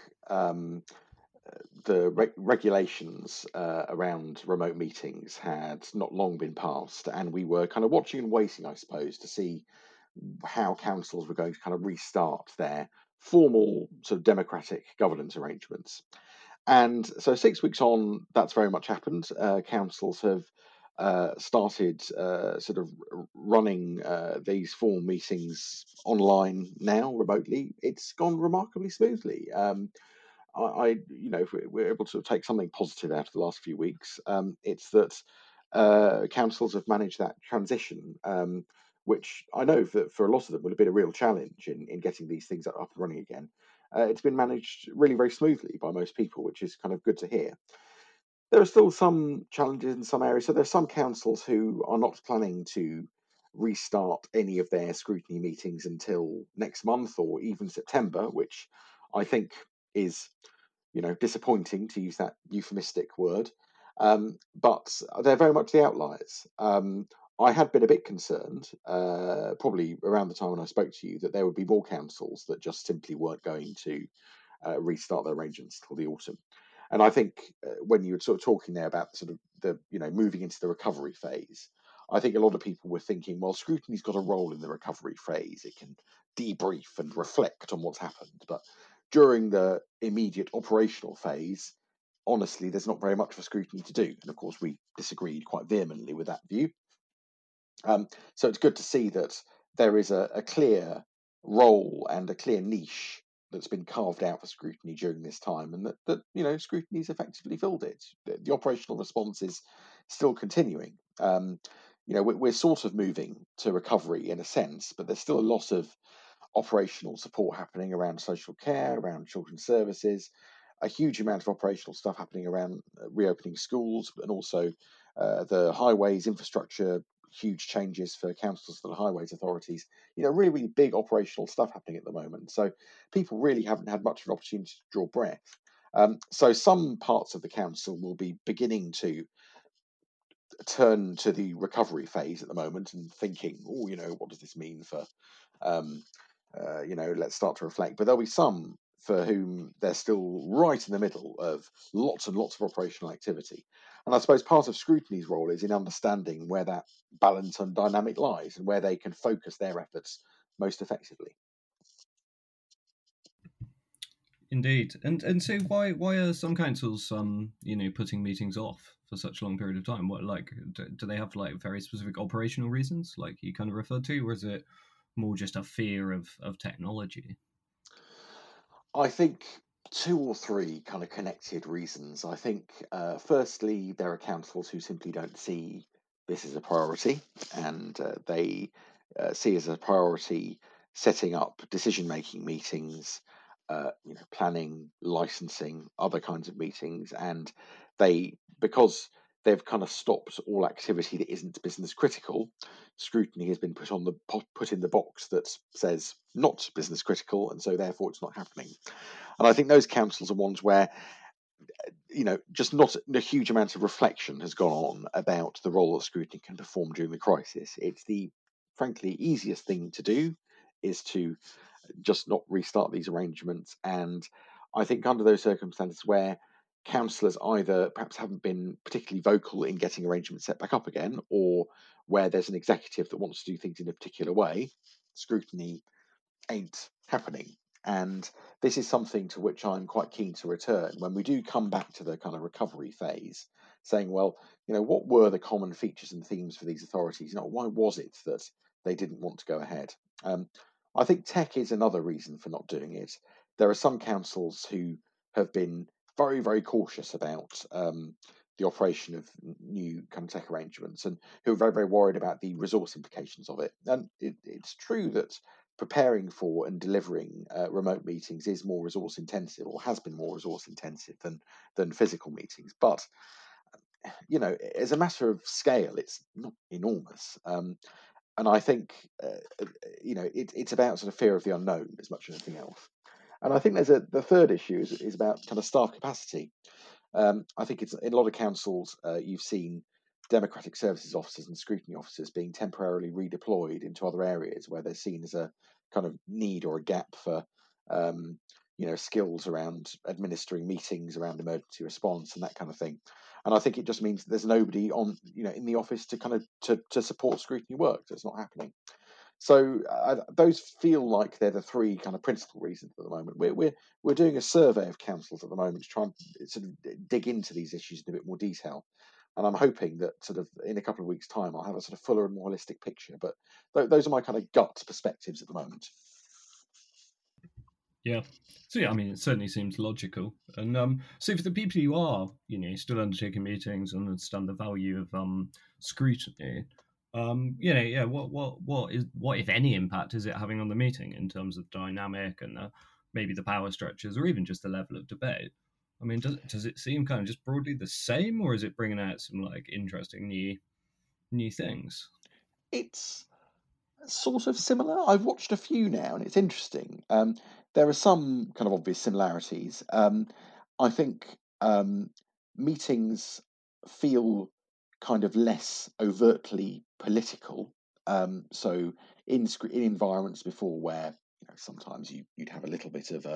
the regulations around remote meetings had not long been passed, and we were kind of watching and waiting, I suppose, to see how councils were going to kind of restart their formal sort of democratic governance arrangements. And so 6 weeks on, that's very much happened. Councils have started sort of running these formal meetings online now, remotely. It's gone remarkably smoothly. If we're able to take something positive out of the last few weeks, it's that councils have managed that transition, which I know that for a lot of them would have been a real challenge in getting these things up and running again. It's been managed really very smoothly by most people, which is kind of good to hear. There are still some challenges in some areas. So there are some councils who are not planning to restart any of their scrutiny meetings until next month or even September, which I think is disappointing, to use that euphemistic word. But they're very much the outliers. I had been a bit concerned, probably around the time when I spoke to you, that there would be more councils that just simply weren't going to restart their arrangements till the autumn. And I think when you were sort of talking there about sort of the moving into the recovery phase, I think a lot of people were thinking, well, scrutiny's got a role in the recovery phase. It can debrief and reflect on what's happened, but during the immediate operational phase, honestly, there's not very much for scrutiny to do. And of course, we disagreed quite vehemently with that view. So it's good to see that there is a clear role and a clear niche that's been carved out for scrutiny during this time, and that scrutiny's effectively filled it. The operational response is still continuing. We're sort of moving to recovery in a sense, but there's still a lot of operational support happening around social care, around children's services, a huge amount of operational stuff happening around reopening schools, and also the highways infrastructure, huge changes for councils, for the highways authorities. Really, really big operational stuff happening at the moment. So people really haven't had much of an opportunity to draw breath. So some parts of the council will be beginning to turn to the recovery phase at the moment and thinking, what does this mean for let's start to reflect. But there'll be some for whom they're still right in the middle of lots and lots of operational activity. And I suppose part of scrutiny's role is in understanding where that balance and dynamic lies and where they can focus their efforts most effectively. Indeed, and so why are some councils putting meetings off for such a long period of time? What, like, do they have like very specific operational reasons, like you kind of referred to, or is it more just a fear of technology? I think two or three kind of connected reasons. I think, firstly, there are councils who simply don't see this as a priority, and they see as a priority setting up decision-making meetings, planning, licensing, other kinds of meetings, and because they've kind of stopped all activity that isn't business critical, scrutiny has been put in the box that says not business critical, and so therefore it's not happening. And I think those councils are ones where, just not a huge amount of reflection has gone on about the role that scrutiny can perform during the crisis. It's the frankly easiest thing to do is to just not restart these arrangements. And I think under those circumstances where councillors either perhaps haven't been particularly vocal in getting arrangements set back up again, or where there's an executive that wants to do things in a particular way, scrutiny ain't happening. And this is something to which I'm quite keen to return when we do come back to the kind of recovery phase, saying, well, what were the common features and themes for these authorities? Why was it that they didn't want to go ahead? I think tech is another reason for not doing it. There are some councils who have been very, very cautious about the operation of new kind of tech arrangements, and who are very, very worried about the resource implications of it. And it's true that preparing for and delivering remote meetings is more resource intensive, or has been more resource intensive than physical meetings. But as a matter of scale, it's not enormous. And I think it's about sort of fear of the unknown as much as anything else. And I think the third issue is about kind of staff capacity. I think it's in a lot of councils you've seen democratic services officers and scrutiny officers being temporarily redeployed into other areas where they're seen as a kind of need or a gap for skills around administering meetings, around emergency response and that kind of thing. And I think it just means there's nobody on in the office to kind of to support scrutiny work. That's not happening. So those feel like they're the three kind of principal reasons at the moment. We're doing a survey of councils at the moment to try and sort of dig into these issues in a bit more detail. And I'm hoping that sort of in a couple of weeks' time, I'll have a sort of fuller and more holistic picture. But those are my kind of gut perspectives at the moment. Yeah. So yeah, I mean, it certainly seems logical. And so for the people who are, still undertaking meetings and understand the value of scrutiny, what if any impact is it having on the meeting in terms of dynamic and maybe the power structures or even just the level of debate? I mean, does it seem kind of just broadly the same, or is it bringing out some like interesting new things? It's sort of similar. I've watched a few now, and it's interesting. There are some kind of obvious similarities. I think meetings feel kind of less overtly political. So in environments before where sometimes you'd have a little bit of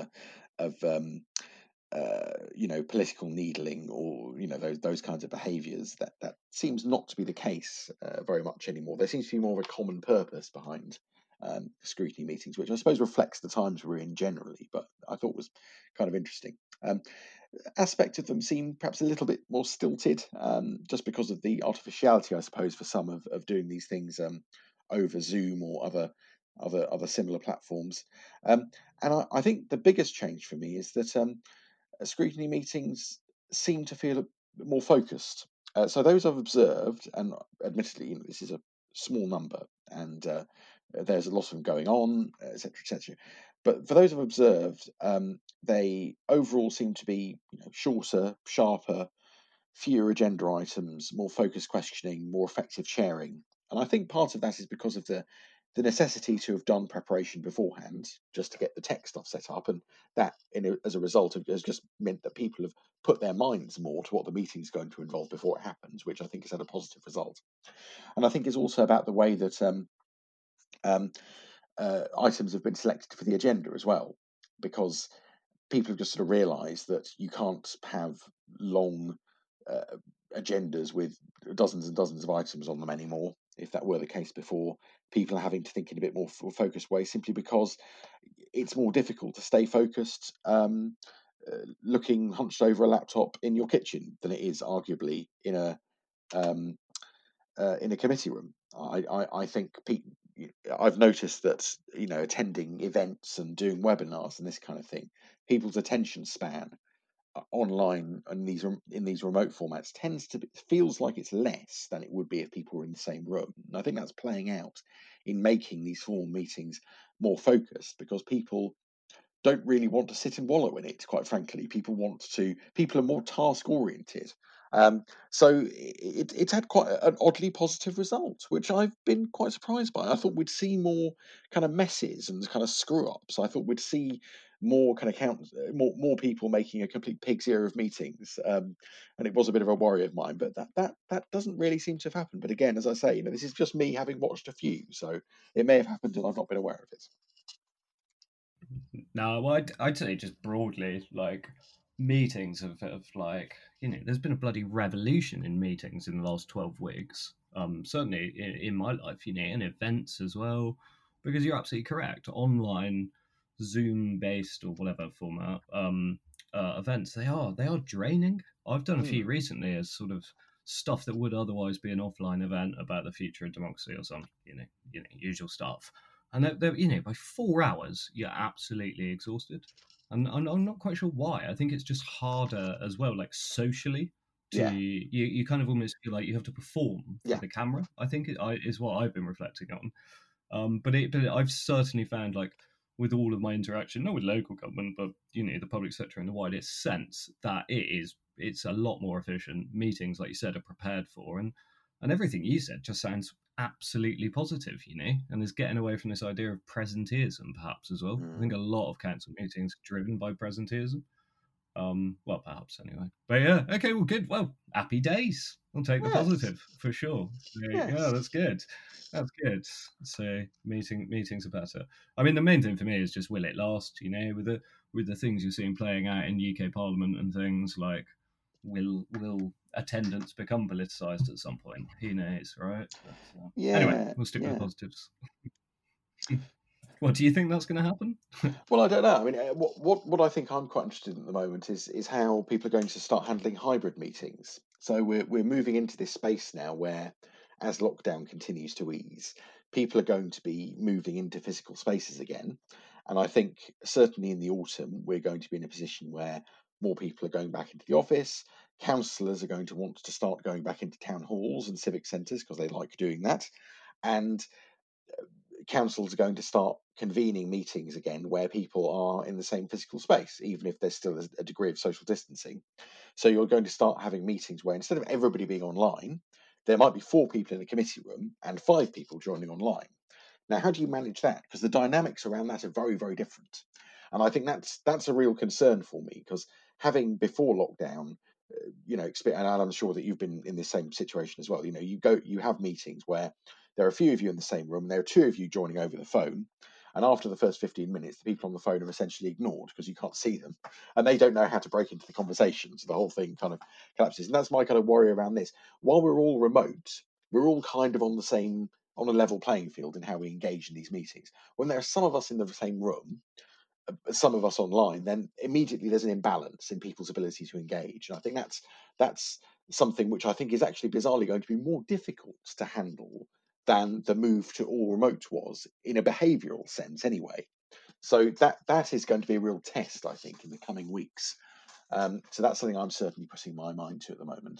political needling or those kinds of behaviours. That seems not to be the case very much anymore. There seems to be more of a common purpose behind scrutiny meetings, which I suppose reflects the times we're in generally. But I thought was kind of interesting. Aspect of them seem perhaps a little bit more stilted, just because of the artificiality, I suppose, for some of doing these things over Zoom or other similar platforms. And I think the biggest change for me is that scrutiny meetings seem to feel a bit more focused. So those I've observed, and admittedly, this is a small number, and there's a lot of them going on, etc., etc. But for those I've observed, they overall seem to be shorter, sharper, fewer agenda items, more focused questioning, more effective sharing. And I think part of that is because of the necessity to have done preparation beforehand, just to get the tech stuff set up, and that, as a result, has just meant that people have put their minds more to what the meeting's going to involve before it happens, which I think has had a positive result. And I think it's also about the way that items have been selected for the agenda as well, because people have just sort of realised that you can't have long agendas with dozens and dozens of items on them anymore. If that were the case before, people are having to think in a bit more focused way, simply because it's more difficult to stay focused looking hunched over a laptop in your kitchen than it is arguably in a committee room. I think I've noticed that, attending events and doing webinars and this kind of thing, people's attention span online and in these remote formats feels like it's less than it would be if people were in the same room. And I think that's playing out in making these formal meetings more focused, because people don't really want to sit and wallow in it, quite frankly. People are more task oriented. So it's had quite an oddly positive result, which I've been quite surprised by. I thought we'd see more kind of messes and kind of screw ups. I thought we'd see more kind of more people making a complete pig's ear of meetings, and it was a bit of a worry of mine. But that doesn't really seem to have happened. But again, as I say, this is just me having watched a few, so it may have happened and I've not been aware of it. No, well, I'd say just broadly, like, meetings have like, there's been a bloody revolution in meetings in the last 12 weeks. Certainly in my life, and events as well, because you're absolutely correct. Online, Zoom-based or whatever format events, they are draining. I've done a few recently as sort of stuff that would otherwise be an offline event about the future of democracy or some, usual stuff. And they're, by 4 hours, you're absolutely exhausted. And I'm not quite sure why. I think it's just harder as well, like socially. You kind of almost feel like you have to perform for the camera, I think is what I've been reflecting on. But I've certainly found, like, with all of my interaction, not with local government, but, the public sector in the widest sense, that it's a lot more efficient. Meetings, like you said, are prepared for. And everything you said just sounds absolutely positive, and is getting away from this idea of presenteeism, perhaps, as well. I think a lot of council meetings are driven by presenteeism. Well, perhaps anyway. But yeah, okay, well, good. Well, happy days. I'll take the positive for sure. So, yeah, that's good. That's good. So meetings are better. I mean, the main thing for me is just, will it last? With the things you're seeing playing out in UK Parliament and things like, will attendance become politicised at some point? Who knows, right? But, anyway, we'll stick with the positives. What do you think that's going to happen? Well, I don't know. I mean, what I think I'm quite interested in at the moment is how people are going to start handling hybrid meetings. So we're moving into this space now where, as lockdown continues to ease, people are going to be moving into physical spaces again. And I think certainly in the autumn, we're going to be in a position where more people are going back into the office. Councillors are going to want to start going back into town halls and civic centres because they like doing that. And councils are going to start convening meetings again where people are in the same physical space, even if there's still a degree of social distancing. So you're going to start having meetings where, instead of everybody being online, there might be 4 people in a committee room and 5 people joining online. Now, how do you manage that? Because the dynamics around that are very, very different. And I think that's a real concern for me, because having before lockdown, and I'm sure that you've been in the same situation as well. You have meetings where there are a few of you in the same room, and there are 2 of you joining over the phone. And after the first 15 minutes, the people on the phone are essentially ignored because you can't see them, and they don't know how to break into the conversation. So the whole thing kind of collapses. And that's my kind of worry around this. While we're all remote, we're all kind of on a level playing field in how we engage in these meetings. When there are some of us in the same room, some of us online, then immediately there's an imbalance in people's ability to engage. And I think that's something which I think is actually bizarrely going to be more difficult to handle than the move to all remote was, in a behavioural sense anyway. So that is going to be a real test, I think, in the coming weeks. So that's something I'm certainly putting my mind to at the moment.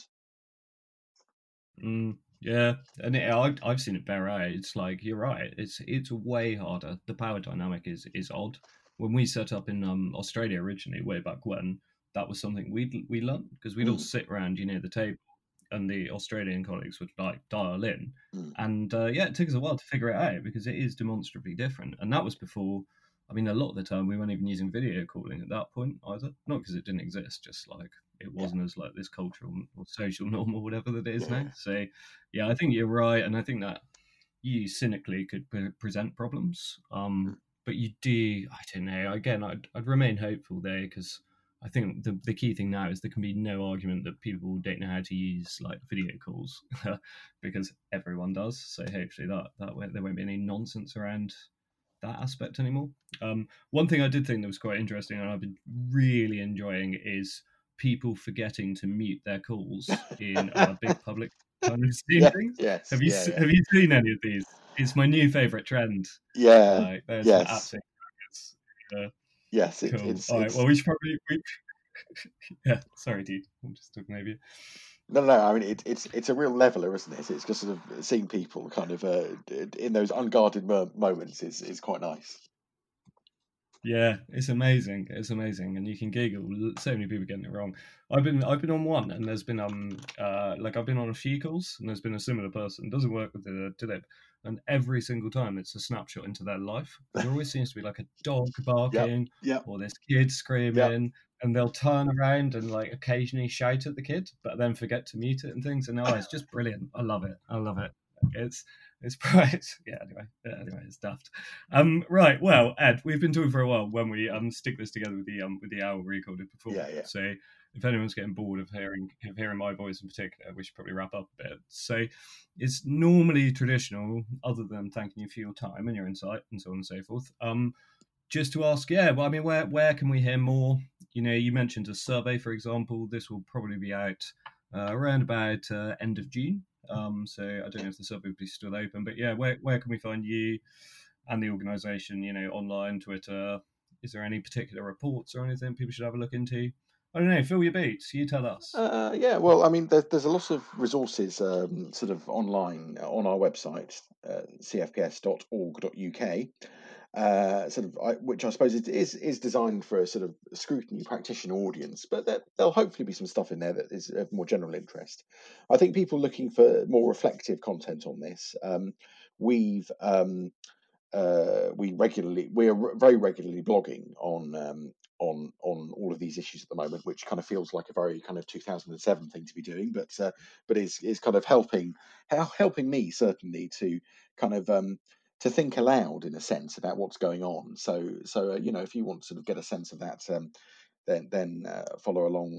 Yeah, and I've seen it bear out. It's like, you're right. It's way harder. The power dynamic is odd. When we set up in Australia originally, way back when, that was something we learned, because we'd all sit around the table, and the Australian colleagues would like dial in, and it took us a while to figure it out, because it is demonstrably different. And that was before. I mean, a lot of the time we weren't even using video calling at that point either. Not because it didn't exist, just like it wasn't as like this cultural or social norm or whatever that it is now. So I think you're right, and I think that you cynically could present problems. but you do, I don't know. Again, I'd remain hopeful there, because I think the key thing now is there can be no argument that people don't know how to use like video calls because everyone does. So hopefully that way there won't be any nonsense around that aspect anymore. One thing I did think that was quite interesting, and I've been really enjoying, is people forgetting to mute their calls in big public kind of Steam things. Yes. Have you seen any of these? It's my new favourite trend. Yeah. There's Yes. absolutely Yes. cool. All right. Well, we should probably. Yeah. Sorry, dude. I'm just talking over you. No. I mean, it's a real leveler, isn't it? It's just sort of seeing people kind of in those unguarded moments is quite nice. Yeah, it's amazing. It's amazing, and you can giggle. So many people getting it wrong. I've been on one, and there's been I've been on a few calls, and there's been a similar person. It doesn't work with the Dilip, and every single time it's a snapshot into their life. There always seems to be like a dog barking, or this kid screaming, and they'll turn around and like occasionally shout at the kid, but then forget to mute it and things. And it's just brilliant. I love it. It's bright. Anyway, it's daft. Right. Well, Ed, we've been talking for a while when we stick this together with the hour we recorded before. Yeah. So if anyone's getting bored of hearing my voice in particular, we should probably wrap up a bit. So it's normally traditional, other than thanking you for your time and your insight and so on and so forth. Just to ask, where can we hear more? You mentioned a survey, for example. This will probably be out around about end of June. So I don't know if the survey will be still open, but where can we find you and the organisation? Online, Twitter. Is there any particular reports or anything people should have a look into? I don't know. Fill your beats. You tell us. Well, I mean, there's a lot of resources sort of online on our website, cfps.org.uk. Which I suppose is designed for a sort of scrutiny practitioner audience, but there'll hopefully be some stuff in there that is of more general interest. I think people looking for more reflective content on this, we're very regularly blogging on all of these issues at the moment, which kind of feels like a very kind of 2007 thing to be doing, but is kind of helping me certainly to kind of to think aloud in a sense about what's going on. So if you want to sort of get a sense of that, then follow along.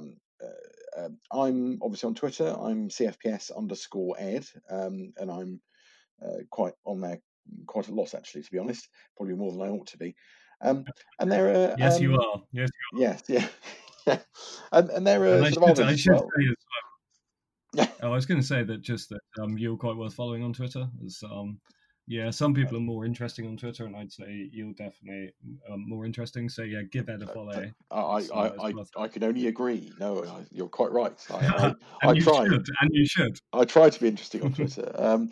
I'm obviously on Twitter. I'm CFPS_Ed, and I'm quite on there quite a lot, actually, to be honest, probably more than I ought to be. And there are yes, you are. Yes, yeah. And there are sort of others as well. I was going to say that you're quite worth following on Twitter. Some people are more interesting on Twitter, and I'd say you're definitely more interesting. So give Ed a follow. I can only agree. No, you're quite right. You should. I try to be interesting on Twitter.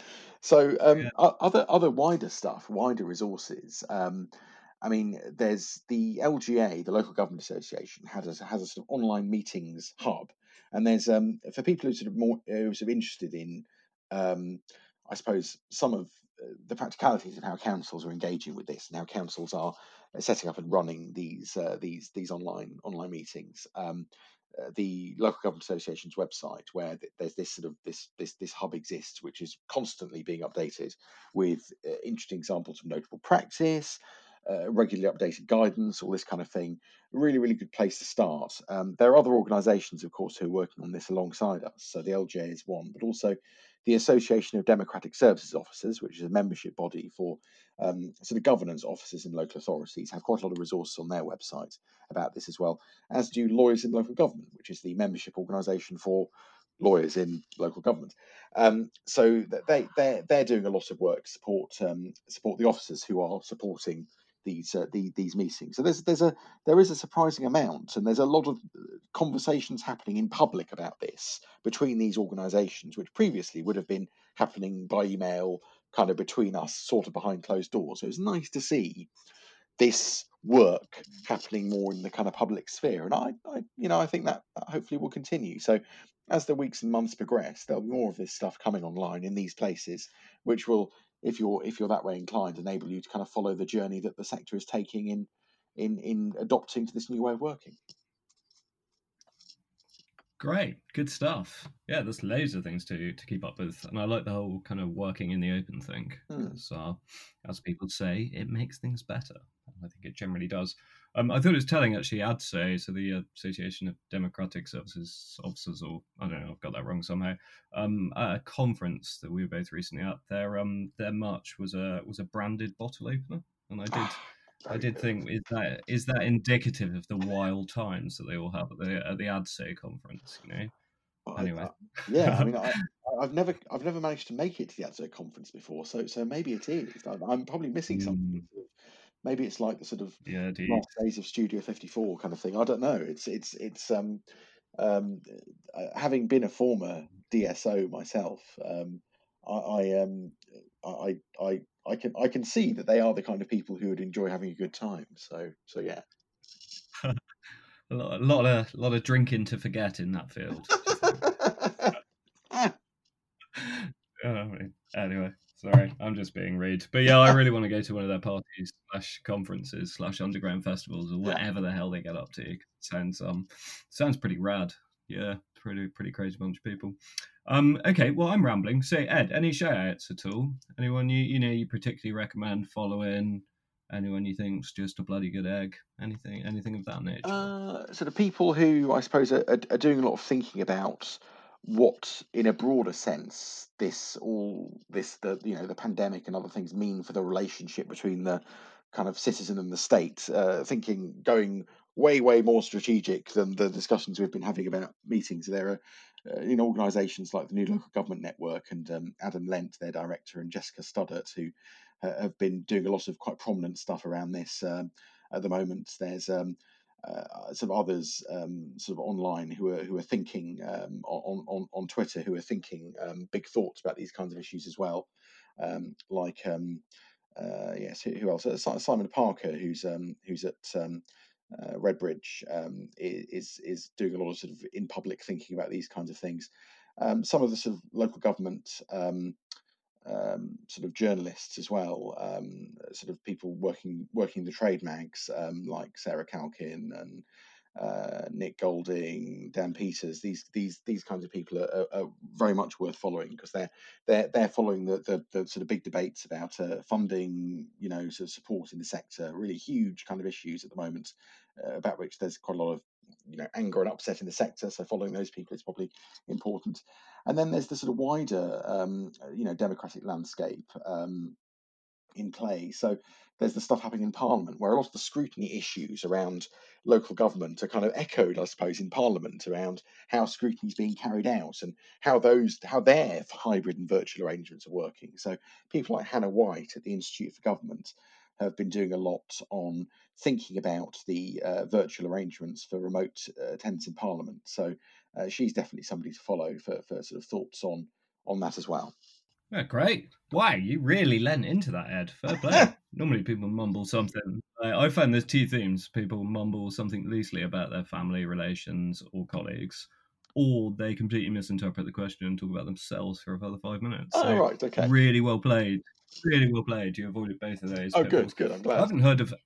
Other wider stuff, wider resources. I mean, there's the LGA, the Local Government Association, has a sort of online meetings hub, and there's for people who sort of interested in, I suppose, some of the practicalities of how councils are engaging with this and how councils are setting up and running these online meetings. The Local Government Association's website, where there's this sort of this hub exists, which is constantly being updated with interesting examples of notable practice, regularly updated guidance, all this kind of thing. Really, really good place to start. There are other organisations, of course, who are working on this alongside us. So the LGA is one, but also the Association of Democratic Services Officers, which is a membership body for sort of governance officers in local authorities, have quite a lot of resources on their website about this as well, as do Lawyers in Local Government, which is the membership organisation for lawyers in local government. So they're doing a lot of work to support the officers who are supporting these meetings. So there is a surprising amount, and there's a lot of conversations happening in public about this between these organisations, which previously would have been happening by email, kind of between us, sort of behind closed doors. So it's nice to see this work happening more in the kind of public sphere, and I think that hopefully will continue. So as the weeks and months progress, there'll be more of this stuff coming online in these places, which will, if you're that way inclined, enable you to kind of follow the journey that the sector is taking in adopting to this new way of working. Great, good stuff. Yeah, there's loads of things to keep up with, and I like the whole kind of working in the open thing. Because, as people say, it makes things better. I think it generally does. I thought it was telling actually. ADSE, so the Association of Democratic Services Officers, or I don't know, I've got that wrong somehow. At a conference that we were both recently at, their march was a branded bottle opener, and I did think, is that indicative of the wild times that they all have at the ADSE conference? You know. Anyway, I mean, I've never managed to make it to the ADSE conference before, so maybe it is. I'm probably missing something. Maybe it's like the sort of last days of Studio 54 kind of thing. I don't know. It's having been a former DSO myself, I can see that they are the kind of people who would enjoy having a good time. So yeah. a lot of drinking to forget in that field. Anyway, sorry, I'm just being rude. But yeah, I really want to go to one of their parties / conferences / underground festivals or whatever the hell they get up to. Sounds pretty rad. Yeah, pretty crazy bunch of people. Okay, well, I'm rambling. So Ed, any shout outs at all? Anyone you particularly recommend following? Anyone you think's just a bloody good egg? Anything of that nature? Sort of people who I suppose are doing a lot of thinking about what, in a broader sense, the pandemic and other things mean for the relationship between the kind of citizen and the state. Thinking going way more strategic than the discussions we've been having about meetings. There are in organisations like the New Local Government Network and Adam Lent, their director, and Jessica Studdert, who have been doing a lot of quite prominent stuff around this at the moment. There's sort of others sort of online who are thinking on Twitter, who are thinking big thoughts about these kinds of issues as well. Yes, who else? Simon Parker, who's at Redbridge, is doing a lot of sort of in public thinking about these kinds of things. Some of the sort of local government sort of journalists as well, sort of people working the trade mags, like Sarah Calkin and Nick Golding, Dan Peters. These kinds of people are very much worth following, because they're following the sort of big debates about funding, sort of support in the sector, really huge kind of issues at the moment, about which there's quite a lot of anger and upset in the sector. So following those people is probably important. And then there's the sort of wider democratic landscape in play. So there's the stuff happening in Parliament, where a lot of the scrutiny issues around local government are kind of echoed, I suppose, in Parliament, around how scrutiny is being carried out and how their hybrid and virtual arrangements are working. So people like Hannah White at the Institute for Government have been doing a lot on thinking about the virtual arrangements for remote attendance in Parliament. So she's definitely somebody to follow for sort of thoughts on that as well. Yeah, great. Wow, you really lent into that, Ed. Fair play. Normally people mumble something. I found there's two themes. People mumble something loosely about their family, relations, or colleagues, or they completely misinterpret the question and talk about themselves for a further 5 minutes. Oh, right, okay. Really well played. Really well played. You avoided both of those. Oh, good. I'm glad. I haven't heard of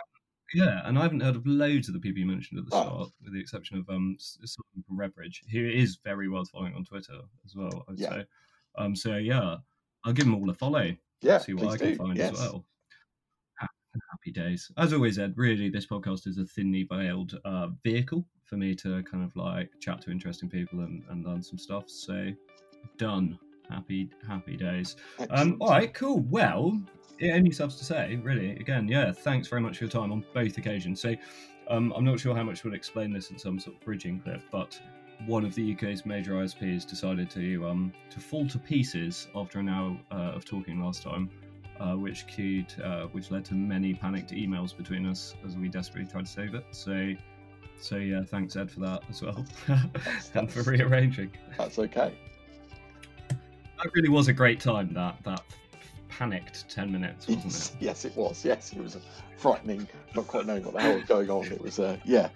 loads of the people you mentioned at the start, with the exception of someone from Redbridge, who is very well following on Twitter as well, I'd say. So yeah, I'll give them all a follow. Yeah, see what I can find as well. Happy days. As always, Ed, really, this podcast is a thinly veiled vehicle for me to kind of like chat to interesting people and learn some stuff. So done. Happy days. All right, cool. Well, it only serves to say, really, again, yeah, thanks very much for your time on both occasions. So I'm not sure how much we'll explain this in some sort of bridging clip, but one of the UK's major ISPs decided to fall to pieces after an hour of talking last time, which led to many panicked emails between us as we desperately tried to save it. So yeah, thanks Ed for that as well, and for rearranging. That's okay. That really was a great time. That panicked 10 minutes, wasn't it? Yes, it was. Yes, it was frightening, not quite knowing what the hell was going on. It was yeah.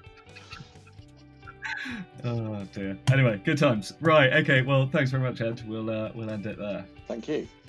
Oh dear. Anyway, good times. Right. Okay. Well, thanks very much, Ed. We'll end it there. Thank you.